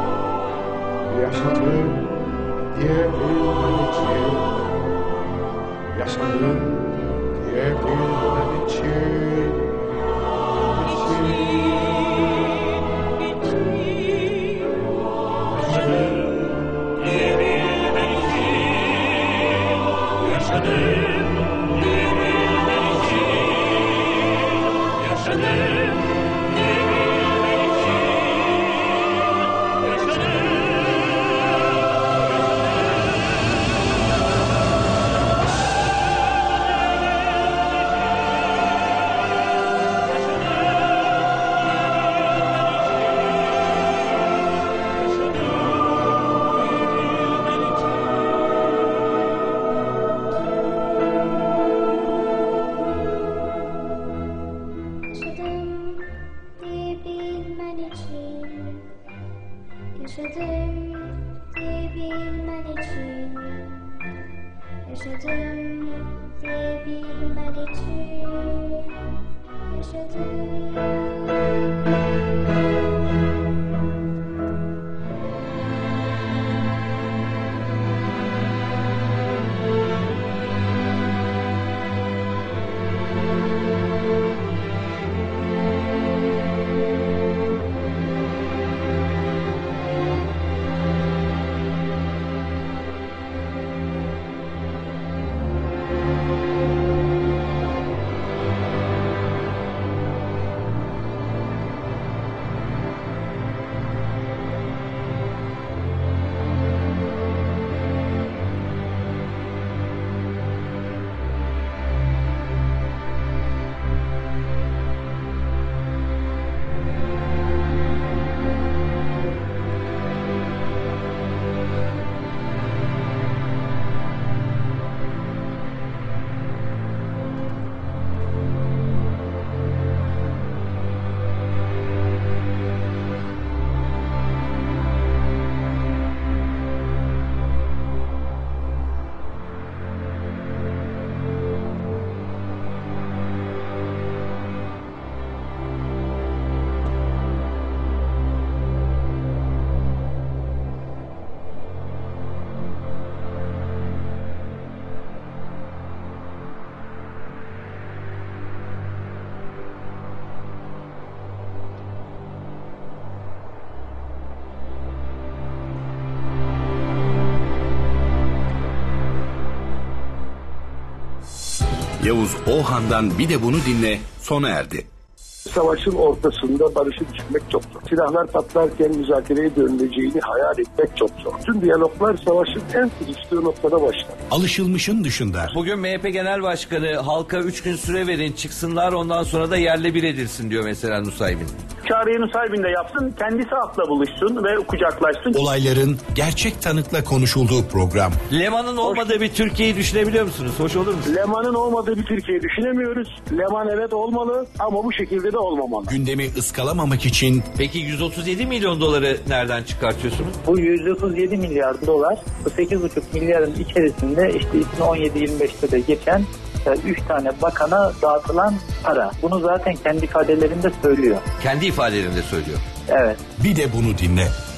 Yaşadım diyebilmen için. Yaşadım diyebilmen için. Yavuz Ohan'dan bir de bunu dinle sona erdi. Savaşın ortasında barışı düşünmek çok zor. Silahlar patlarken müzakereye dönüleceğini hayal etmek çok zor. Tüm diyaloglar savaşın en sıkıştığı noktada başlar. Alışılmışın dışında. Bugün MHP Genel Başkanı halka 3 gün süre verin çıksınlar ondan sonra da yerle bir edilsin diyor mesela Nusaybin. çağrıyı Nusaybin de yapsın. Kendisi halkla buluşsun ve kucaklaşsın. Olayların gerçek tanıkla konuşulduğu program. Leman'ın olmadığı bir Türkiye'yi düşünebiliyor musunuz? Hoş olur mu? Leman'ın olmadığı bir Türkiye düşünemiyoruz. Leman evet olmalı ama bu şekilde de olmamalı. Gündemi ıskalamamak için... Peki 137 milyon doları nereden çıkartıyorsunuz? Bu 137 milyar dolar, bu 8,5 milyarın içerisinde işte 2017-25'te de geçen 3 tane bakana dağıtılan para. Bunu zaten kendi ifadelerinde söylüyor. Kendi ifadelerinde söylüyor. Evet. Bir de bunu dinle.